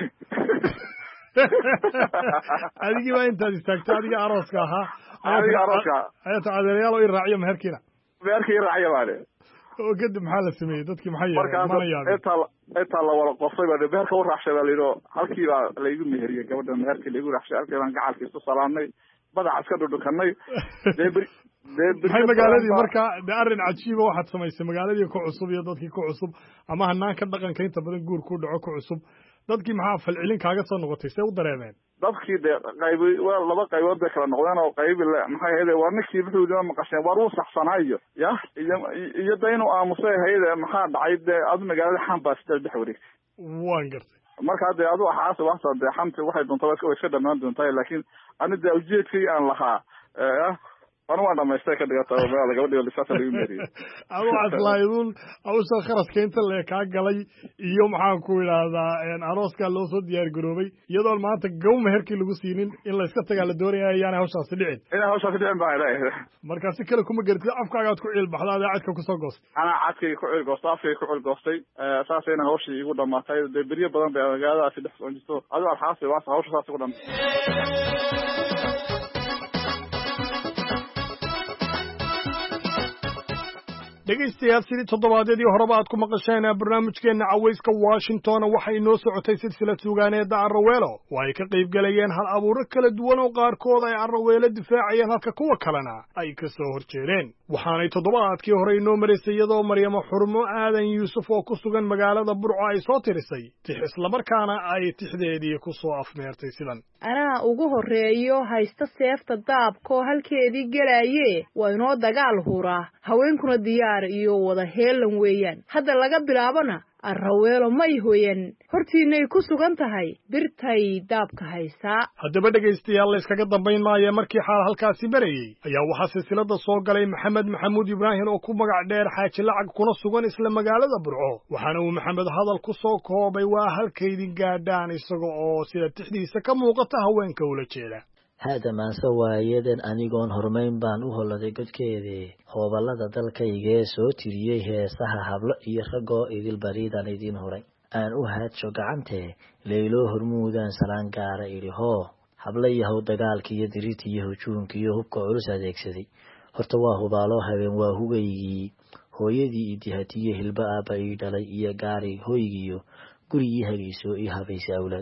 adigiiba intaad istaagtay adiga arooska ahaa ayaad adeerayaal i raaciyo meherkiina meherkii raaciyo baale oo kadib maxaa la sameeyey dadkii maxay yeeleen intaa la wada qofay baa meherka u raacshay baa layidhi halkii baa laygu meheriyey gabadha meherkii laygu raacshay halkii baan gacalkii isu salaamnay badaca iska dhudhukanay maxay magaaladii marka dee arrin cajiiba waxaad samaysay magaaladii ku cusub iyo dadkii ku cusub ama hanaanka dhaqanka inta badan guur ku dhaco ku cusub dadkii maxaa falcelin kaaga soo noqotay see u dareemeen dadkii dee waa laba qaybood bay kala noqdeen oo qaybi maxay ahayd war ninkii wuxuu maqasheen war uu saxsanaayo iyo dee inuu aamusay ahayd maxaa dhacay dee adu magaalada xan baa sidaas dhex wareegtay waan gartay markaa dee adu waxaasa dee xanti waxay doontaa way iska dhamaan doontaa laakiin ani dee ujeedkii aan lahaa أنا ما عندي مشتاق كده قطع ولا قبل اللي فات اللي يمري. أبو عسلايدون أبو شخرس كنت اللي كعجلي يوم حنقول هذا يعني أروس كله صد يار جروبي يدور ما تجوم هركي لجوسينين إلا إسكت على الدوري يعني هوش أصلين. أنا هوش أصلين بعد. مركز كله كم جرت أفكار قاعد كل بحلا هذا عاد كوسا أنا عاد كل جوست أفكار كل جوستي أساسا أنا هوش يقول ما تاي بريه بدن بيجادا في دحس أنجستو هذا الحاسة واسه هوش أساسا يقول dhegaystayaal sidii toddobaadyadii horeba aad ku maqasheen barnaamijkeenna cawayska Washington waxay noo socotay silsilad suugaaneedda Arraweelo oo ay ka qayb galayeen hal abuuro kala duwan oo qaarkood ay Arraweelo difaacayeen halka kuwa kalena ay ka soo horjeedeen waxaanay toddobaadkii hore inoo mareysay iyadoo Maryamo Xurmo Aadan Yuusuf oo ku sugan magaalada Burco ay soo tirisay tix isla markaana ay tixdeedii ku soo afmeertay sidan anaa ugu horeeyo haysta seefta daabko halkeedii galaaye waa inoo dagaal hura haweenkuna diyaar iyo wada heelan weeyaan hadda laga bilaabana Arraweelo may hooyan hortiinay ku sugan tahay birtay daabka haysaa haddaba dhegaystayaal la iskaga dambayn maayo markii xaal halkaasi barayay ayaa waxaa silsilada soo galay Maxamed Maxamuud Ibraahim oo ku magac dheer xaaji lacag kuna sugan isla magaalada Burco waxaana uu Maxamed hadal ku soo koobay waa halkeedii gaadhaan isaga oo sida tixdiisa ka muuqata haweenka ula jeeda هذا ما سوى يدن أنيقون هرمين بان أهلا دي قد كيدي خوبالا دا دالكا يغيسو ترييه ساها حبلا إيخاقو إذي البريدان إذين هرين أن أهاد شوقعنته ليلو هرمودان سلان قارا إلي هو حبلا يهو دقالكي يدريتي يهو چونكي يهوبكو عرسا ديكسدي هرتواه بالو هبين واهو غيغي هو يدي إديهاتيه الباء بايدالي إيا قاري هو يغيو قري يهغيسو إيها بيس أولاد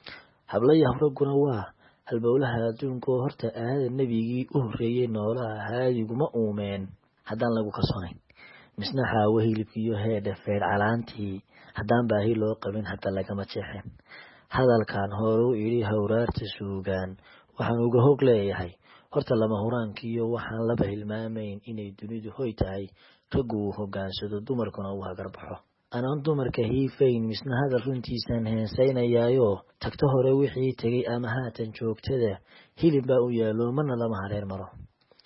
حبلا يهو رقنا halbowlaha adduunka horta aada nabigii u horeeyay noolaha haadiguma uumeen haddaan lagu kasoonayn misna xaawo hilibkiiyo heedha feer calaantii haddaan baahi loo qabin hadda lagama jeexeen hadalkan horuu idhi hawraarta suugaan waxaan uga hog leeyahay horta lama huraankiiyo waxaan laba hilmaamayn inay dunidu hoy tahay raggu uu hogaansado dumarkuna uu hagarbaxo anaan dumarka hiifayn misna hadal runtiisaan heensaynayaayo tagto hore wixii tegay ama haatan joogtada hilib baa u yaalo marna lama hareer maro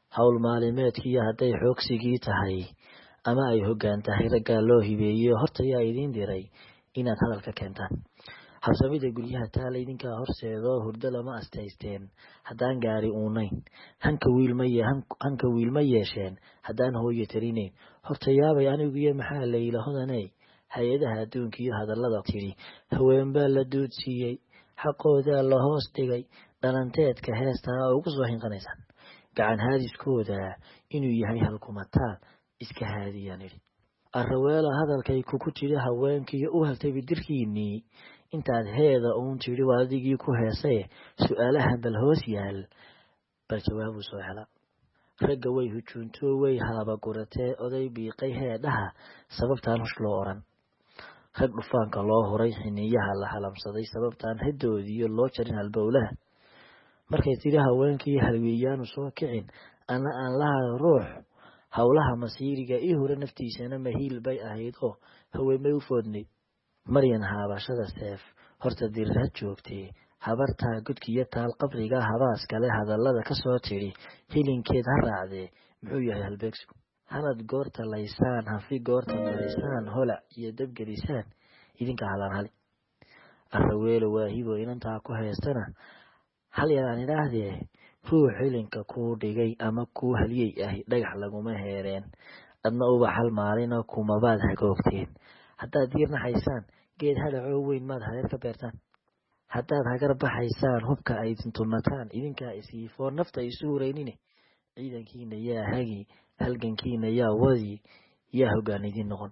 hawl maalimeedkiiyo hadday xoogsigii tahay ama ay hoggaan tahay raggaa loo hibeeyo horta yaa idiin diray inaad hadalka keentaan. habsamida guryaha taala idinkaa horseedoo hurdo lama astaysteen haddaan gaari uunayn, hanka wiil ma yeesheen haddaan hooyo tarinayn. horta yaabay aniguiyo maxaa layla hodaney, hay-adaha adduunka iyo hadallada tidhi haween baa la duudsiiyey, xaqoodaa la hoos dhigay, dhalanteedka heestaa ugu soo hinqanaysaan. gacan haadiskooda inuu yahay halkumataan iska haadiyaan idhi. arraweela hadalkay kuku tidhi haweenkiiyo u heltay bidirkiinnii, intaad heeda uun tidhi waa adigii ku heesay, su-aalaha bal hoos yaal bal jawaabuu soo hela. ragga way hujuuntoo way haabaguratee oday biiqay heedhaha sababtaan hush loo odhan. rag dhufaanka loo huray xiniyaha la halamsaday sababtaan hadoodiiyo loo jarin halbowlaha. markay tidhi haweenkii halwiiyaanu soo kicin ana aan laha ruux, howlaha masiiriga ii hore naftiisana mahiil bay ahayd oo haweenbay u foodnayd. maryan haabashada seef horta dirra joogtay, habartaa godkiyo taal qabriga habaas kale hadallada ka soo tidhi hilinkeed ha raacdee muxuu yahay halbeegsigu. hanad goorta laysaan, hafi goorta marisaan, holac iyo dabgelisaan idinka halaan hali. arraweelo waahibo inantaa ku heestana hal yaraan idhaahdee ruux hilinka kuu dhigay ama kuu haliyey ahi dhagax laguma heereen, adna uba hal maalina kumabaad hagoogteen. haddaad diirnaxaysaan geed hadhacoo weyn maad hareer ka beertaan. haddaad hagar baxaysaan hubka ay dintumataan idinkaa isiifoo nafta isu huraynine. ciidankiina yaa hagi, halgankiina yaa wadi, yaa hoggaan idin noqon.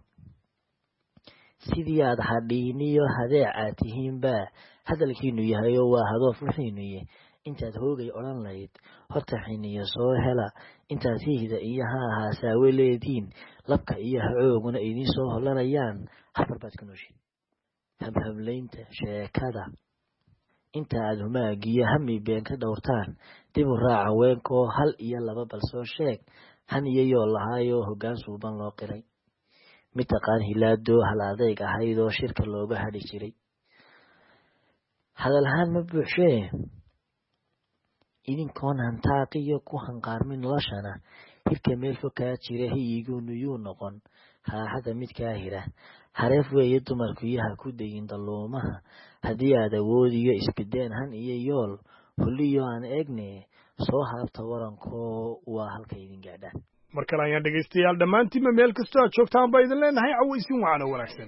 sidii aad hadhiiniyo hadeec aad tihiinbaa hadalkiinu yahay oo waa hadoof wixiinuye. intaad hoogay odhan layd horta xiniyo soo hela, intaad hihda iyo haahaasawe leediin labka iyo hacooguna idiin soo holanayaan habar baad ku nooshin. habhablaynta sheekada inta aad humaagiyo hami been ka dhowrtaan, dib u raaca weenkoo hal iyo laba bal soo sheeg, han iyo yoo lahaayoo hoggaan suuban loo qiray. mid taqaan hilaadoo hal adeyg ahaydoo shirka looga hadhi jiray. hadalahaan ma buuxshee idinkoon hantaaqiyo ku hanqaarmin noloshana, hirka meel fokaa jira hiyiguunu yuu noqon raaxada midkaa hira. hareef weeye dumarkuyaha ku dayin dalluumaha, haddii aad awoodiyo isbideen han iyo yool, hulliyo aan eegne soo haabta warankoo waa halka idin gaadhaan. mar kale ayaan dhegaystayaal dhammaantiinba meel kastoo aad joogtaan baa idin leenahay cawaysin wacano wanaagsan.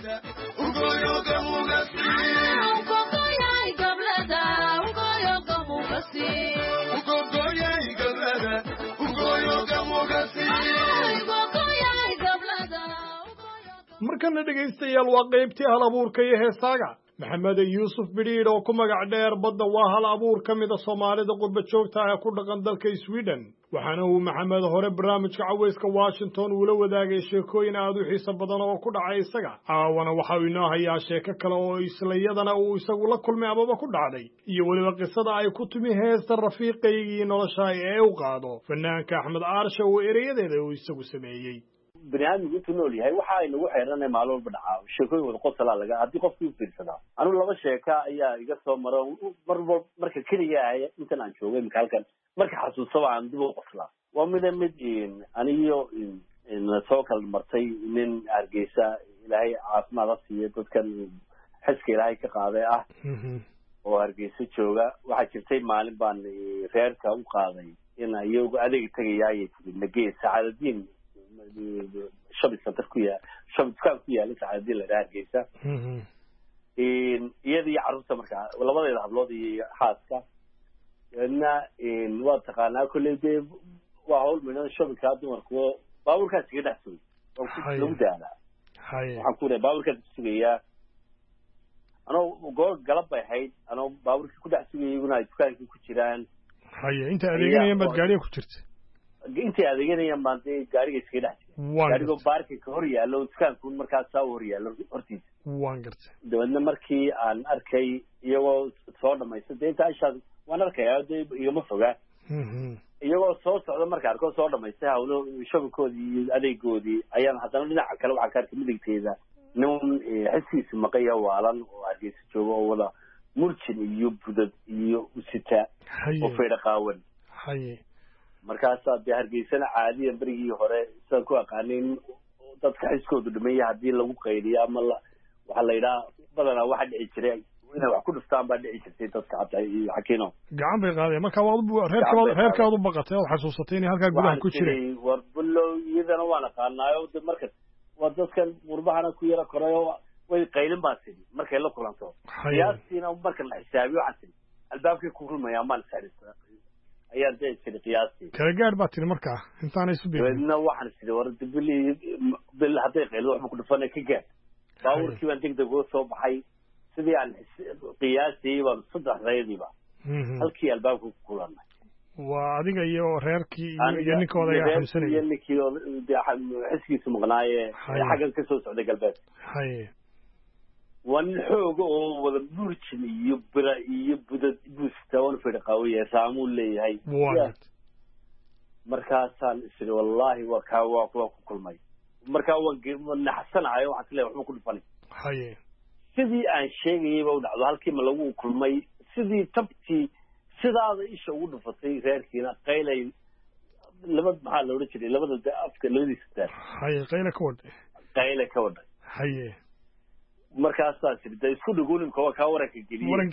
markana dhegaystayaal waa qaybtii hal abuurka iyo heesaaga. maxamed yuusuf bidhiidh oo ku magac dheer badda waa hal abuur ka mida soomaalida qurba joogta ee ku dhaqan dalka Sweden. waxaana uu maxamed hore barnaamijka cawayska Washington ula wadaagay sheekooyin aad u xiiso badan oo ku dhacay isaga. caawana waxa uu inoo hayaa sheeko kale oo islayadana uu isagu la kulmay amaba ku dhacday, iyo weliba qisada ay ku tumi heesta rafiiqaygii nolosha ee u qaado fanaanka Axmed Aarshe oo ereyadeeda uu isagu sameeyey. biniaadmigu intuu nool yahay waxa ay nagu xeeranay maalin walba dhacaa sheekooyin wada qosolaa laga haddii qofkii u fiirsadaa. anigu laba sheeka ayaa iga soo maro marka keliga ahay intan aan joogay imika halkan marka xasuusaba aan dib u qoslaa. waa mid aniyo soo kala martay nin Hargeysa ilaahay caafimaad ha siiyo dadkan xiska ilaahay ka qaaday ah oo Hargeysa jooga. waxaa jirtay maalin baan reerka u qaaday in ayagu adeeg tagayay nageey saacadiin shabisanta ku yaal shabiskaan ku yaal saacadii la Hargeysa. iyadii carruurta markaa labadeeda hablood iyo xaaska waa taqaanaa kolley dee waa hawl midan shabika dumarku baabuurkaas iga dhex sugay lagu daalaa. waxaan ku leeyahay baabuurkaas sugayaa anoo goor galab bay ahayd anoo baabuurkii ku dhex sugayay iguna ay dukaankii ku jiraan. inta adeeganayaan baad gaariga ku jirta. intii adeeganayaan baan dee gaariga iskaga dhex jiray. gaarigoo baarka ka hor yaallo dukaanku markaas saa u hor yaallo hortiisa. waan gartay. dabeedna markii aan arkay iyagoo soo dhamaysta dee inta ishaas waan arkayaa dee igama fogaa. iyagoo soo socda marka arkoo soo dhamaystay hawlo shabikoodii iyo adeegoodii ayaan haddana dhinaca kale waxaan ka arkay midigteeda nin xiskiisa maqaya waalan oo Hargeysa jooga oo wada murjin iyo budad iyo usita oo feedha qaawan. markaasaa dee hargeysana caadiyan berigii hore sidaan ku aqaanin dadka xiskoodu dhimeeya haddii lagu qayliyo ama waxaa la yidhaha badanaa waxa dhici jiray inay wax ku dhuftaan baa dhici jirtay dadka cabdi iyo xakiino gacan bay qaadeen marka reerkaad u baqatay ood xasuusatay inay halkaa gudaha ku jireen war bulow iyadana waan aqaanaayo de marka waa dadkan qurbahana ku yara korayo way qaylin baa tidhi markay la kulanto qiyaastiina marka la xisaabiyo waxaa tidhi albaabkay ku kulmayaa maan saarista ayaan dee tidhi qiyaastii kala gaadh baa tidhi markaa intaanay isu beedna waxaan tidhi war bil hadday qaylido waxba ku dhufana ka gaadh baabuurkii baan deg deg uga soo baxay sidii aan qiyaastii baan 3 reediba halkii albaabka ku kulanay waa adiga iyo reerkii iyo ninkooda ayaa xamsanayay iyo ninkii xisgiisu maqnaaye xaggan ka soo socday galbeed haye wan xooga oo wada burjin iyo bira iyo budad buustawan firqawiye saamuu leeyahay markaasaan isri wallahi waa ku kulmay markaa waan naxsanahay waxaan leeyahay waxba ku dhufanay haye sidii aan sheegayay baa u dhacdo halkii ma lagu kulmay sidii tabtii sidaada isha ugu dhufatay reerkiina qaylay maxaa la odhan jiray labada afka labadiisa taar haye qayla ka wadhay haye markaasaa jirta isku dhigooninka waa kaa waranka geliyey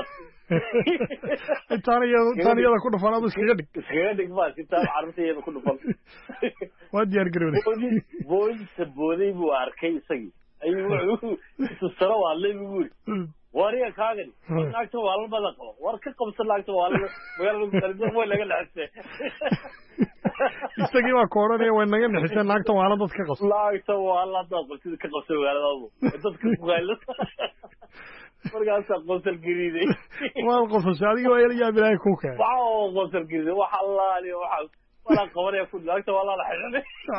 intaan iyada ku dhufan adu iskaga dhig baa intaan carruurta iyada ku dhufan waa diyaar garowday boolisa booday buu arkay isagii ayuu tusaro waadlay buu yiri wariga kaagani naagta waa la badan qabo war ka qabsan naagta waa la magaalada qalbiga way laga dhaxsay isagii waa kooranaya way naga naxisay naagta waa la dadka qabsan naagta waa la dadka ka qabsan magaalada dadka ku qaylo markaas qosol gariiday waa qosol adiga waa ila yaabay ku keen waa qosol gariiday waxa Allah iyo waxa wala qabanaya ku naagta waa la xidhay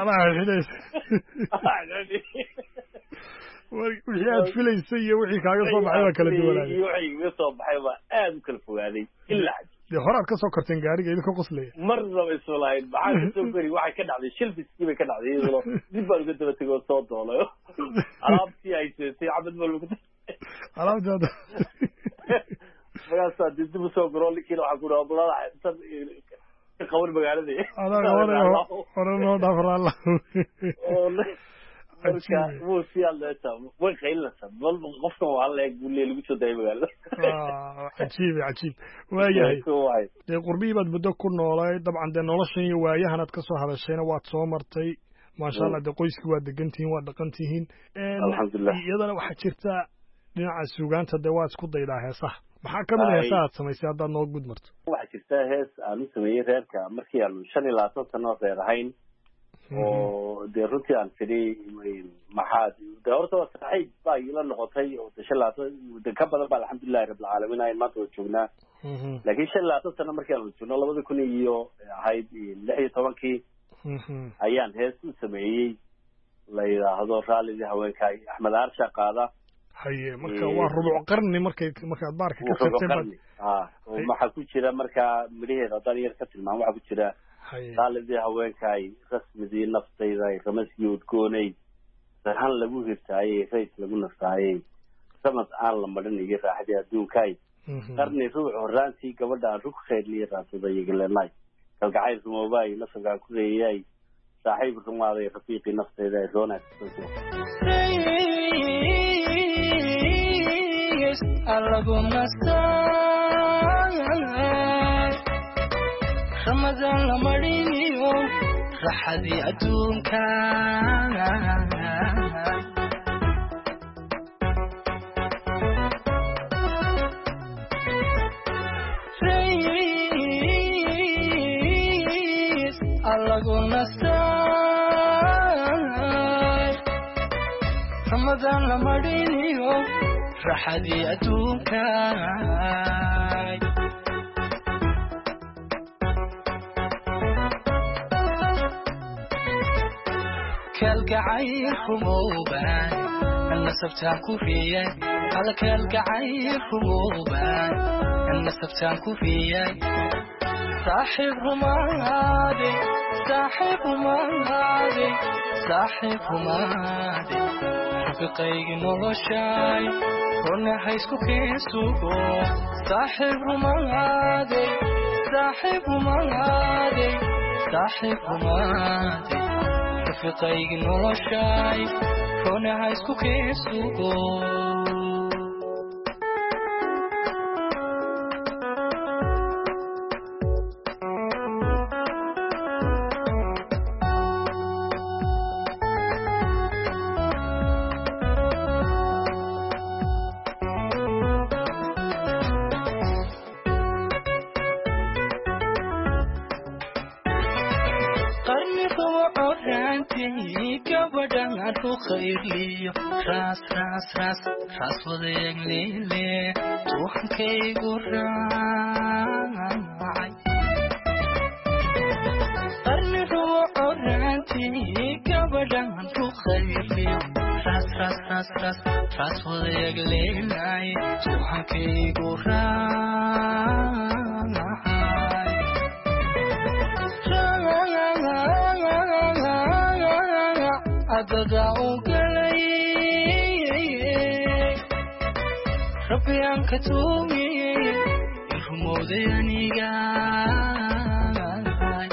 wixii aad filaysay iyo wixii kaaga soo baxay waa kala duwanaaday wixii iga soo baxay waa aad u kala fogaaday ilaa dee horaad ka soo korteen gaariga idinka qoslaya marnaba isoo lahayn maxaa ka soo gari waxay ka dhacday shilfiskii bay ka dhacday iyadoo dib baan uga daba tegoo soo doolayo alaabtii ay seetay cabad baa lagu alaabtaada markaasaa dib u soo garo linkiina waxaa ku dhaha balada ka qaban magaalada hore noo dhaafraala marka wuu si hadleeta way qaylinaysaa bal qofkan waa la eeg buu lagu soo daayay magaalada cajiib waayahay dee qurbihii baad muddo ku noolay dabcan dee noloshan iyo waayahanaad ka soo hadashayna waad soo martay maasha allah dee qoyskii waad degan tihiin waad dhaqan tihiin alxamdulilah iyadana waxaa jirta dhinaca suugaanta dee waad isku daydaa heesaha maxaa kamid a heesaha aad samaysay haddaad noo gud marto waxaa jirta hees aan u sameeyey reerka markii aanu 25 sano reer ahayn oo dee runtii aan tidhi maxaad de horta waa saaxiib baa ila noqotay oo 25 ka badan baa alxamdulilahi rabbilcaalamiin ayn maanta waa joognaa laakiin 25 sano markii aanu joogno 2000 iyo ahayd 16 ayaan hees u sameeyey la yidhaahdo raalidii haweenkaay axmed aarsha qaada haye marka waa rubuc qarni markaad baarka ka tagtay waxaa ku jira markaa midhaheeda haddaan yar ka tilmaamo waxaa ku jira raalidii haweenkaay rasmidii naftayda ramaskii udgoonay sarhan lagu hirtaayey rays lagu nastaayey samad aan la marin iyo raaxadii adduunkaay qarni ruuc horaantii gabadha aan rug khayrliya raadsaday igaleenay kalgacayl rumoobaay nasabkaan ku reeyay saaxiib rumaaday rafiiqii naftayda ay roonaad رمضان لمرينيو رحدي أدونك ريس الله قلنا ساي رمضان لمرينيو رحدي أدونك كالقعير خموبان النسبتان كوفية على كالقعير خموبان النسبتان كوفية صاحب رمادي صاحب رمادي صاحب رمادي رفقي نولوشاي كنا حيسكو كيسوكو صاحب رمادي صاحب رمادي saaxiib rumaade rafiiqaygi noloshay roonaha isku keesugo خيري راس راس راس راس وذيك ليلي توحكي قرامعي قرني روح ورانتي قبلا انتو خيري راس راس راس راس راس وذيك ليلي توحكي قرامعي أدعوك لي ربي عنك تومي يرمودي أنيقاي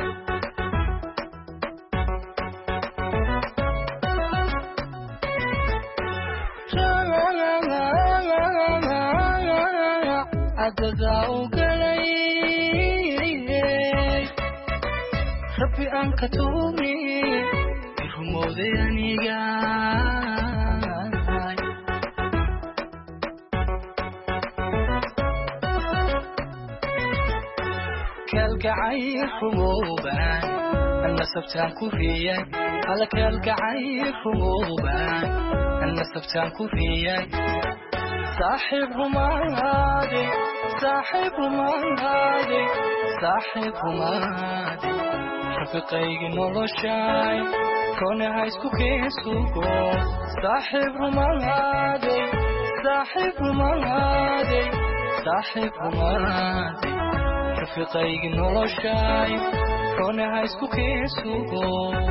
أدعوك لي ربي عنك تومي كالقعي حبوبان أنا سبتان كوفيا على كالقعي حبوبان أنا سبتان كوفيا صاحب رمادي صاحب رمادي صاحب رمادي رفيقي نولوشاي كوني هايسكو كيسوكو صاحب رمادي صاحب رمادي صاحب رمادي رفيقي نولوشاي كوني هايسكو كيسوكو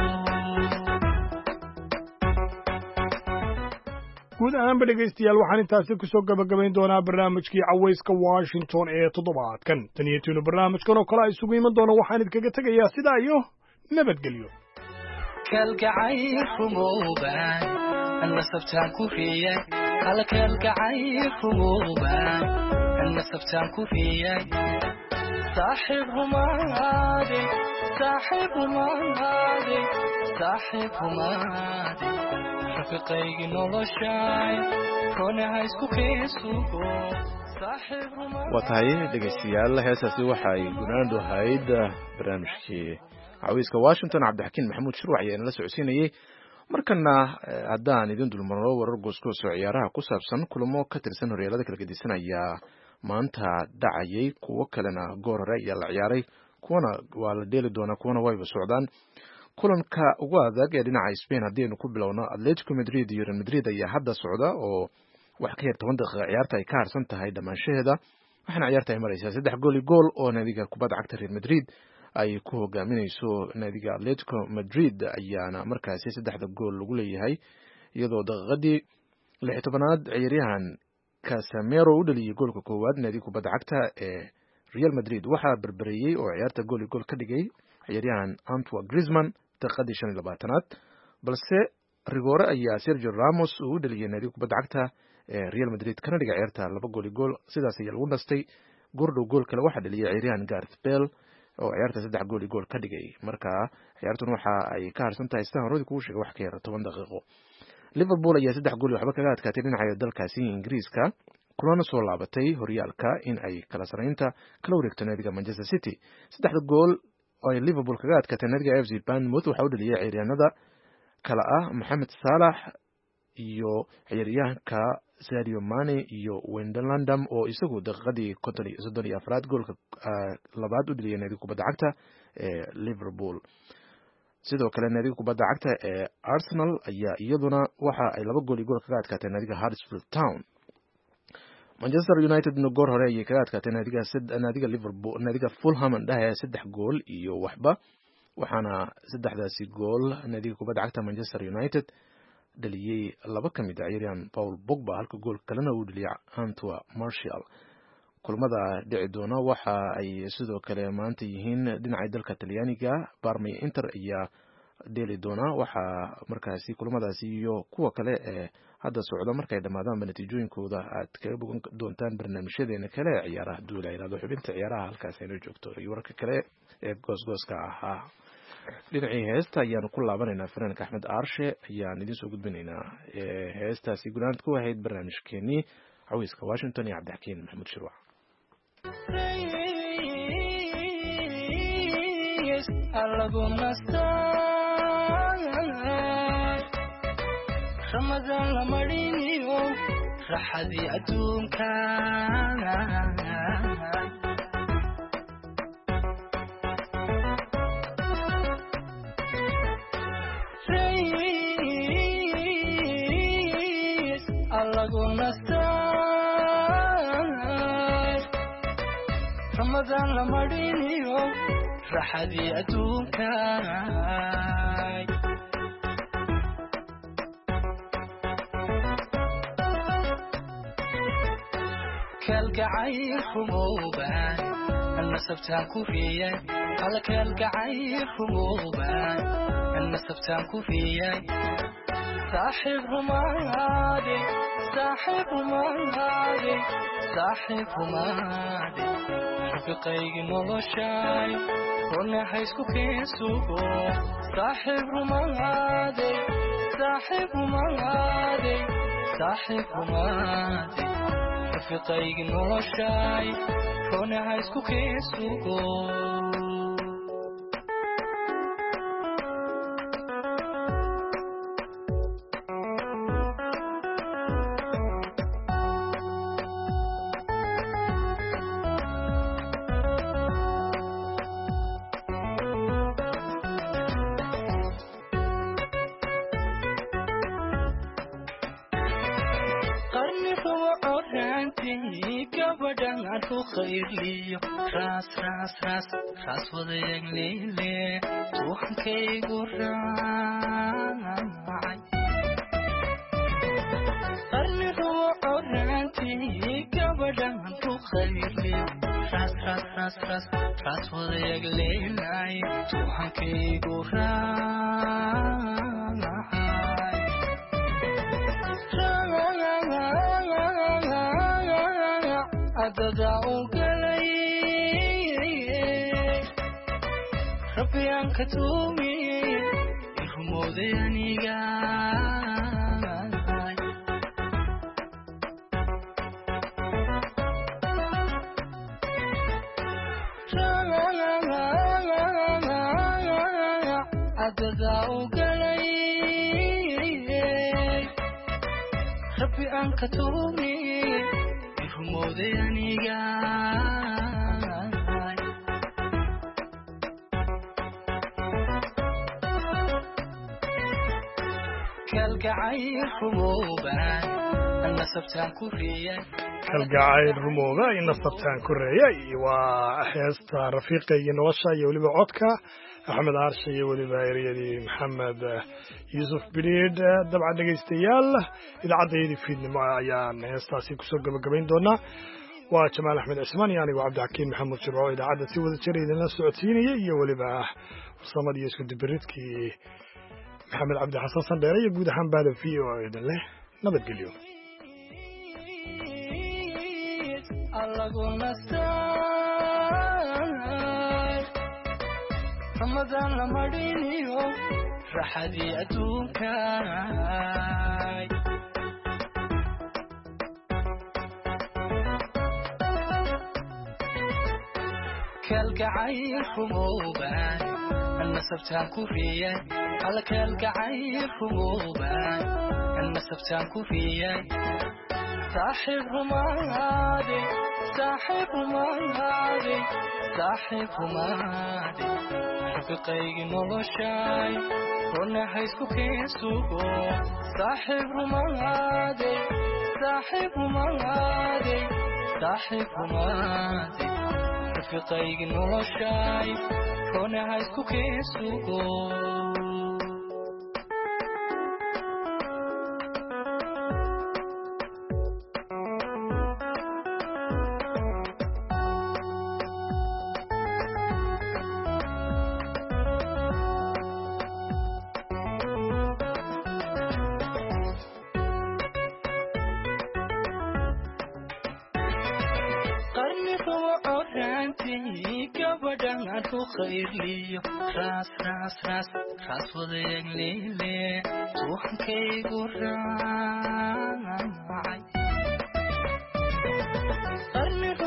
guud ahaanba dhegaystayaal waxaan intaasi ku soo gabagabayn doonaa barnaamijkii cawayska Washington ee toddobaadkan tan iyo tiinu barnaamijkan oo kale isugu iman doono waxaan idinkaga tegayaa sidaa iyo nabadgelyo كالقعي حبوبان أنا سبتان كوفيا على كالقعي حبوبان أنا سبتان كوفيا صاحب رمادي صاحب رمادي صاحب رمادي رفيقي نولوشاي كوني هايسكو كيسوكو صاحب رمادي وطاي دغيسيال هيساسي waxay gunaandu hayd barnaamijkii عويسك واشنطن عبد الحكيم محمود شروع ayaan la socodsiinayay markana hadaan idin dulmaro warar goosgoos oo ciyaaraha ku saabsan kulamo ka tirsan horyaalada kala gedisanaya maanta dhacayay kuwa kalena goorare ayaa la ciyaaray kuwana waa la dheeli doonaa kuwana wayba socdaan kulanka ugu adag ee dhinaca Spain hadii ku bilowno Atletico Madrid iyo Real Madrid ayaa hadda socda oo wax ka yar 10 daqiiqo ciyaarta ay ka harsan tahay dhamaashadeeda waxaana ciyaarta ay maraysaa 3 gool oo naadiga kubadda cagta Real Madrid ay ku hogaaminayso naadiga Atletico Madrid ayaana markaasi 3 gool lagu leeyahay iyadoo daqiiqadii 16aad ciyaaryahan Casemiro u dhaliyay goolka koowaad naadiga kubadda cagta ee Real Madrid waxa barbariyay oo ciyaarta gool ka dhigay ciyaaryahan Antoine Griezmann daqiiqadii 25aad balse Rigore ayaa Sergio Ramos u dhaliyay naadiga kubadda cagta ee Real Madrid kana dhigay ciyaarta 2 gool sidaas ayaa lagu nastay goordhow gool kale waxa dhaliyay ciyaaryahan Gareth Bale oo ciyaarta 3 gool ka dhigay marka ciyaartuna waxa ay ka harsan tahay staan roodi ku sheegay wax ka yar 10 daqiiqo Liverpool ayaa 3 gool waxba kaga adkaatay dhinaca dalkaasi Ingiriiska kulana soo laabatay horyaalka in ay kala sareynta kala wareegto naadiga Manchester City 3 gool oo Liverpool kaga adkaatay naadiga FC Bournemouth waxa uu dhaliyay ciyaaryahanada kala ah Mohamed Salah iyo ciyaaryahanka Sadio Mane iyo Wijnaldum oo isagu daqiiqadii 34aad goolka labaad u dhaliyay naadiga kubadda cagta ee Liverpool sidoo kale naadiga kubadda cagta ee Arsenal ayaa iyaduna waxa ay 2 gool kaga adkaatay naadiga Huddersfield Town Manchester United goor hore ayay kaga adkaatay naadiga Liverpool naadiga Fulham dhahay 3 gool iyo waxba waxaana 3daasi gool naadiga kubadda cagta Manchester United dhaliyay 2 kamid ah ciyaaryahan Paul Pogba halka gool kalena uu dhaliyay Antoine Martial kulamada dhici doona waxa ay sidoo kale maanta yihiin dhinaca dalka Talyaaniga. Parma Inter ayaa dheeli doona. Waxaa markaasi kulamadaasi iyo kuwa kale ee hadda socda markay dhamaadaan natiijooyinkooda aad kaga bogan doontaan barnaamijyadeena kale ee ciyaaraha duulayraado xubinta ciyaaraha halkaas aynu joogto iyo wararka kale ee goosgooska ahaa. dhinacii heesta ayaanu ku laabanaynaa. fanaanka Axmed Aarshe ayaan idin soo gudbinaynaa heestaasi gunaanad ku ahayd barnaamijkeenii Caweyska Washington iyo Cabdixakiin Maxamuud Shirwac. رمضان لمريني رحدي أدومك ريس الله قلنا ستار رمضان لمريني رحدي أدومك كالقعير خموبان النسبتان كوفيا على كالقعير خموبان النسبتان كوفيا صاحب رمادي صاحب رمادي صاحب رمادي رفقي نولوشاي كنا حيسكو كيسوكو صاحب رمادي صاحب رمادي صاحب رمادي رفقي نولوشاي كنا حيسكو كيسوكو خير لي راس راس راس راس وضيق ليلي روحن كي قرعاي قرني روح ورانتي قبدا انتو خير لي راس راس راس راس راس وضيق ليلي روحن كي قرعاي أدعوك لي ربي عنك تومي الرموذي أنيقاي أدعوك لي ربي عنك تومي رموذي أنيقاي كالقعير رموبان النسبتان كوريا كالقعير رموبان النسبتان كوريا وحيست رفيقي نوشا يولي بعودك أحمد عرشي يولي بايريدي محمد يوسف بريد دبعا دقيستيال إذا عاد يدي فيدني مع أيان هستاسي كسور قبل دونا وجمال أحمد عثمان يعني وعبد الحكيم محمد شرعو إذا عاد سيوذ الشريد الناس سعودينية يولي باه وصمد يسكت بريدكي محمد عبد الحسن صنديري يقود حن بالو فيه وإذن له نبت اليوم الله قلنا ستار رمضان لمريني رحدي أدومك كالقعير خموبان النسبتان كوريا على كالقعير خموبان النسبتان كوريا صاحب رمادي صاحب رمادي صاحب رمادي رفقي نولوشاي كنا حيسكو كيسوكو صاحب رمادي صاحب رمادي صاحب رمادي رفقي نولوشاي كنا حيسكو كيسوكو ku khayrliyo raas wadayag leele tuuxankaygu raacay qarni